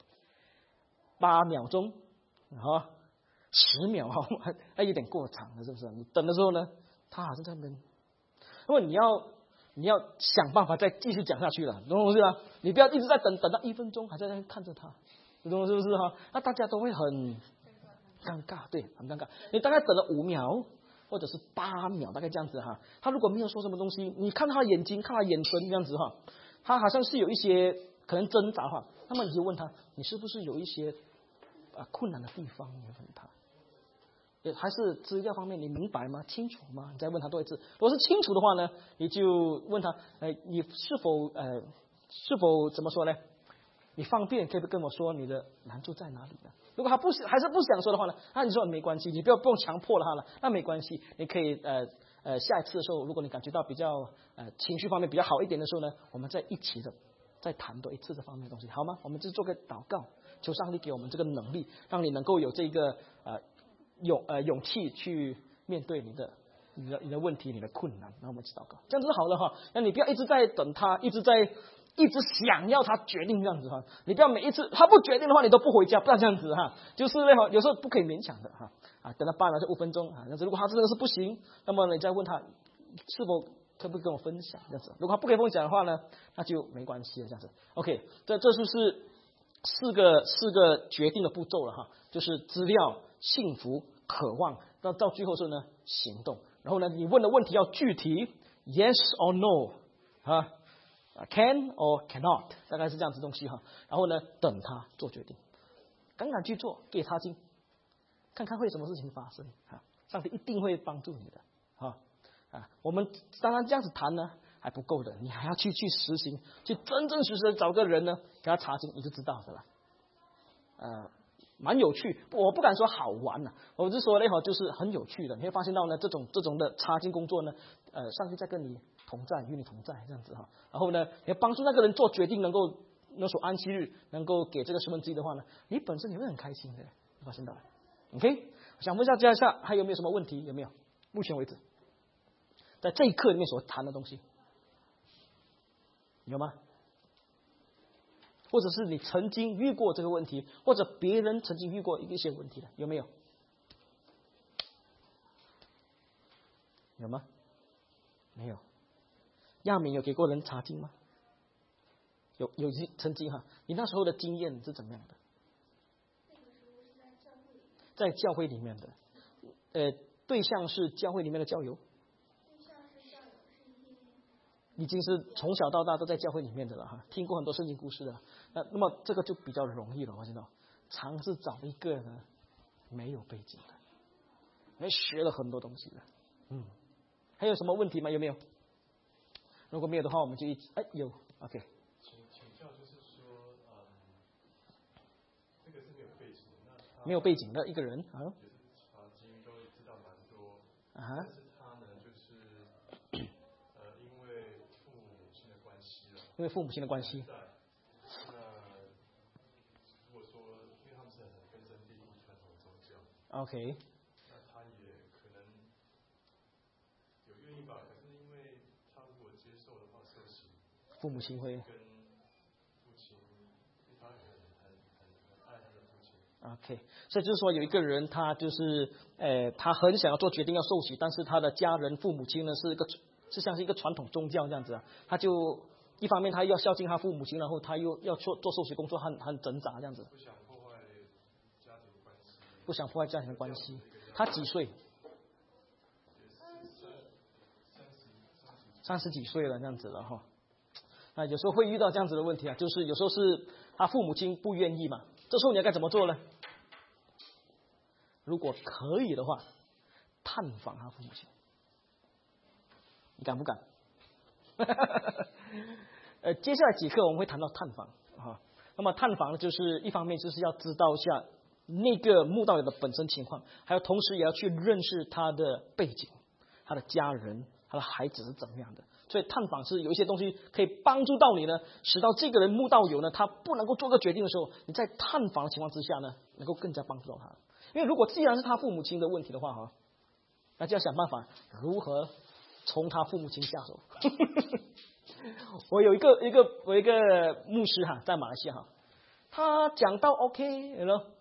8秒钟10秒有点过长了，是不是？你等的时候呢，他好像在那边，因为你要想办法再继续讲下去了，懂我意思吗？你不要一直在等到1分钟还在那边看着他，你懂我是不是那大家都会很尴尬，对，很尴尬。你大概等了5秒或者是8秒，大概这样子他如果没有说什么东西，你看他的眼睛，看他的眼神这样子他好像是有一些可能挣扎那么你就问他，你是不是有一些困难的地方？你问他，还是资料方面你明白吗？清楚吗？你再问他多一次。如果是清楚的话呢，你就问他，你是否怎么说呢？你方便可以跟我说你的难处在哪里呢？如果他还是不想说的话呢，那你说没关系，你不用强迫了他了，那没关系，你可以下一次的时候，如果你感觉到比较情绪方面比较好一点的时候呢，我们再一起的再谈多一次这方面的东西，好吗？我们就做个祷告，求上帝给我们这个能力，让你能够有这个勇气去面对你的问题、你的困难。那我们一起祷告，这样子好了那你不要一直在等他，一直想要他决定这样子你不要每一次他不决定的话，你都不回家，不要这样子就是有时候不可以勉强的等他8秒到5分钟但是如果他真的是不行，那么你再问他是否可不可以跟我分享这样子。如果他不可以分享的话呢，那就没关系了这样子。OK， 这就是四个决定的步骤了就是资料、幸福、渴望，到最后是呢行动。然后呢，你问的问题要具体 ，yes or no，can or cannot， 大概是这样子东西然后呢，等他做决定，敢敢去做，给他进，看看会有什么事情发生上帝一定会帮助你的我们当然这样子谈呢还不够的，你还要去实行，去真真实实的找个人呢给他查经，你就知道的了。蛮有趣，我不敢说好玩我是说就是很有趣的。你会发现到呢，这种的查经工作呢，上帝在跟你同在，与你同在这样子然后呢，你要帮助那个人做决定，能够守安息日，能够给这个1/10的话呢，你本身也会很开心的。你发现到了 ？OK， 想问一下还有没有什么问题？有没有？目前为止，在这一课里面所谈的东西，有吗？或者是你曾经遇过这个问题，或者别人曾经遇过一些问题的，有没有？有吗？没有。亚敏有给过人查经吗？有曾经你那时候的经验是怎么样的？在教会里面的，对象是教会里面的教友。已经是从小到大都在教会里面的了听过很多圣经故事的。那么这个就比较容易了，我知道。尝试找一个呢没有背景的，没学了很多东西的。还有什么问题吗？有没有？如果没有的话，我们就有 OK。 请教就是说，这个是没有背景的， 没有背景的一个人也是查经都知道蛮多但是他呢就是因为父母亲的关系了， 因为父母亲的关系。 那如果说，因为他们是很根深蒂固传统宗教 ，OK， 那他也可能有愿意吧，可是因为他如果接受的话，受洗， 父母亲会跟父亲，他很爱他的父亲。 OK， 所以就是说有一个人，他就是他很想要做决定要受洗，但是他的家人父母亲呢是像是一个传统宗教这样子他就一方面他要孝敬他父母亲，然后他又要做受洗工作，很挣扎这样子。 不想破坏家庭关系。 不想破坏家庭的关系。他几岁？30几岁了这样子了那有时候会遇到这样子的问题就是有时候是他父母亲不愿意嘛，这时候你要该怎么做呢？如果可以的话，探访他父母亲。 你敢不敢？接下来几课我们会谈到探访啊。那么探访呢，就是一方面就是要知道一下那个慕道友的本身情况，还有同时也要去认识他的背景、他的家人、他的孩子是怎么样的。所以探访是有一些东西可以帮助到你呢，使到这个人慕道友呢，他不能够做个决定的时候，你在探访的情况之下呢，能够更加帮助到他。因为如果既然是他父母亲的问题的话哈，那就要想办法如何从他父母亲下手。我有一个牧师哈，在马来西亚哈，他讲到 OK，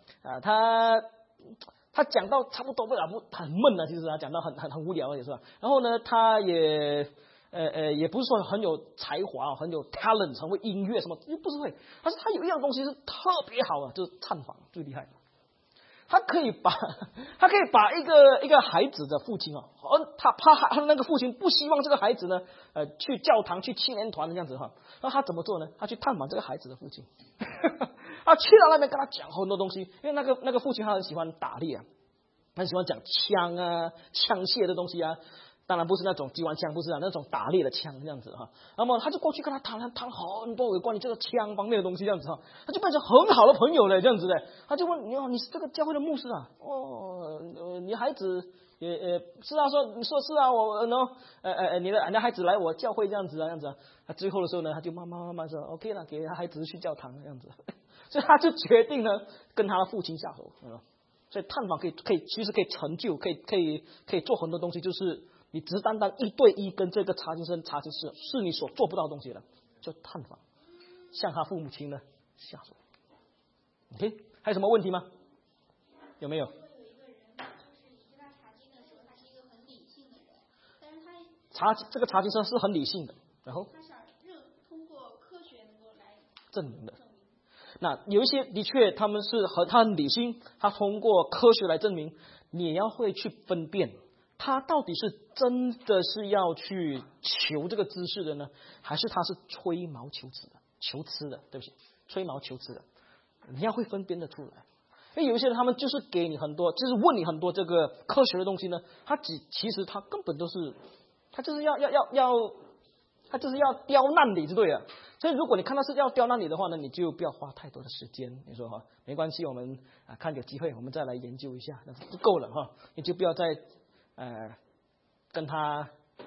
他讲到差不多不了，很闷啊，其实他讲到很无聊也是吧。然后呢，他也不是说很有才华，很有 talent， 很会音乐什么，又不是会，但是他有一样东西是特别好啊，就是探访最厉害的。他可以把一个孩子的父亲他那个父亲不希望这个孩子呢去教堂去青年团的这样子哈，那他怎么做呢？他去探访这个孩子的父亲，他去到那边跟他讲很多东西，因为那个父亲他很喜欢打猎啊，很喜欢讲枪啊、枪械的东西啊。当然不是那种机关枪，不是那种打猎的枪这样子哈。那么他就过去跟他谈很多有关于这个枪方面的东西这样子哈，他就变成很好的朋友了这样子的。他就问你是这个教会的牧师啊？你孩子也是啊，你说是啊，你的孩子来我教会这样子啊，他最后的时候呢，他就慢慢说 OK 了，给他孩子去教堂这样子。所以他就决定呢跟他的父亲下手。所以探访其实可以成就，可以做很多东西，就是你只单单1对1跟这个查经生、查经师是你所做不到的东西了，就探访，向他父母亲呢下手。OK， 还有什么问题吗？有没有？这个查经生是很理性的，然后他想通过科学能够来证明的。那有一些的确他们是他很理性，他通过科学来证明，你也要会去分辨他到底是真的是要去求这个知识的呢，还是他是吹毛求疵的，对不起，吹毛求疵的，你要会分辨得出来。因为有一些人他们就是给你很多，就是问你很多这个科学的东西呢，其实他根本都是他就是要刁难你就对了。所以如果你看到是要刁难你的话呢，你就不要花太多的时间。你说哈，没关系，我们看有机会我们再来研究一下，那不够了哈，你就不要再跟他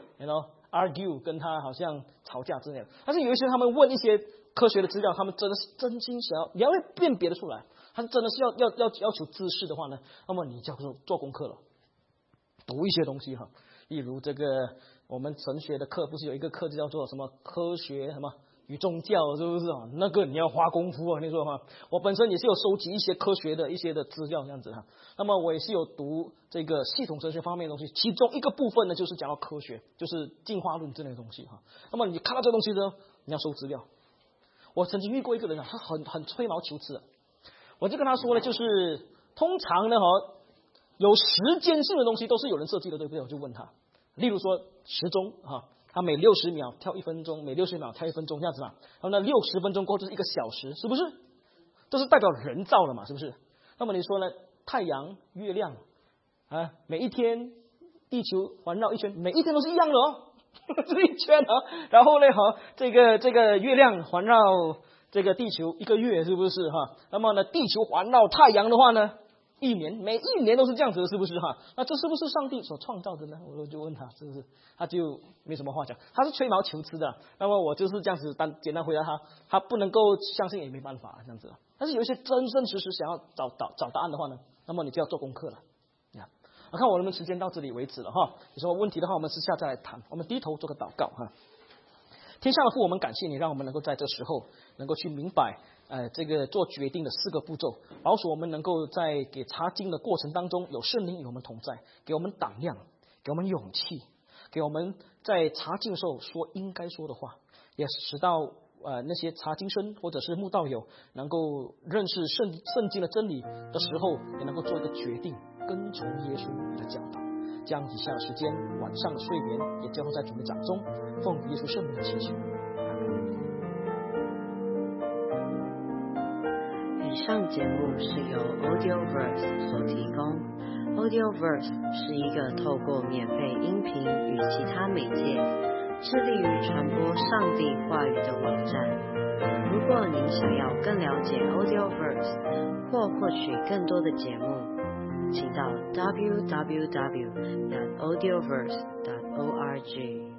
argue， 跟他好像吵架之类的。但是有一些他们问一些科学的资料，他们真的是真心想要，你要会辨别的出来，他真的是要求知识的话呢，那么你就要做功课了，读一些东西哈，例如这个我们神学的课不是有一个课叫做什么科学什么与宗教，是不是啊？那个你要花功夫啊，你说哈。我本身也是有收集一些科学的一些的资料这样子哈。那么我也是有读这个系统神学方面的东西，其中一个部分呢就是讲到科学，就是进化论之类的东西哈。那么你看到这个东西呢，你要收资料。我曾经遇过一个人他很吹毛求疵，我就跟他说呢，就是通常呢有时间性的东西都是有人设计的，对不对？我就问他，例如说时钟哈。他每60秒跳1分钟，每60秒跳1分钟这样子嘛。然后呢，60分钟过后就是1个小时，是不是？这是代表人造的嘛，是不是？那么你说呢？太阳、月亮啊，每一天地球环绕一圈，每一天都是一样的这一圈然后呢这个月亮环绕这个地球1个月，是不是哈？那么呢，地球环绕太阳的话呢？1年，每1年都是这样子的，是不是哈？那这是不是上帝所创造的呢？我就问他，是不是？他就没什么话讲，他是吹毛求疵的。那么我就是这样子简单回答他不能够相信也没办法这样子。但是有一些真实想要找答案的话呢，那么你就要做功课了。我看我们时间到这里为止了哈。有什么问题的话，我们私下再来谈。我们低头做个祷告哈。天上的父，我们感谢你，让我们能够在这时候能够去明白这个做决定的4个步骤，保守我们能够在给查经的过程当中有圣灵与我们同在，给我们胆量，给我们勇气，给我们在查经的时候说应该说的话，也使到那些查经生或者是慕道友能够认识圣经的真理的时候，也能够做一个决定，跟从耶稣的教导。将以下的时间晚上的睡眠也交付在主的掌中，奉耶稣圣名祈求。 以上节目是由 Audioverse 所提供， Audioverse 是一个透过免费音频与其他媒介致力于传播上帝话语的网站。如果您想要更了解 Audioverse 或获取更多的节目，请到 www.audioverse.org。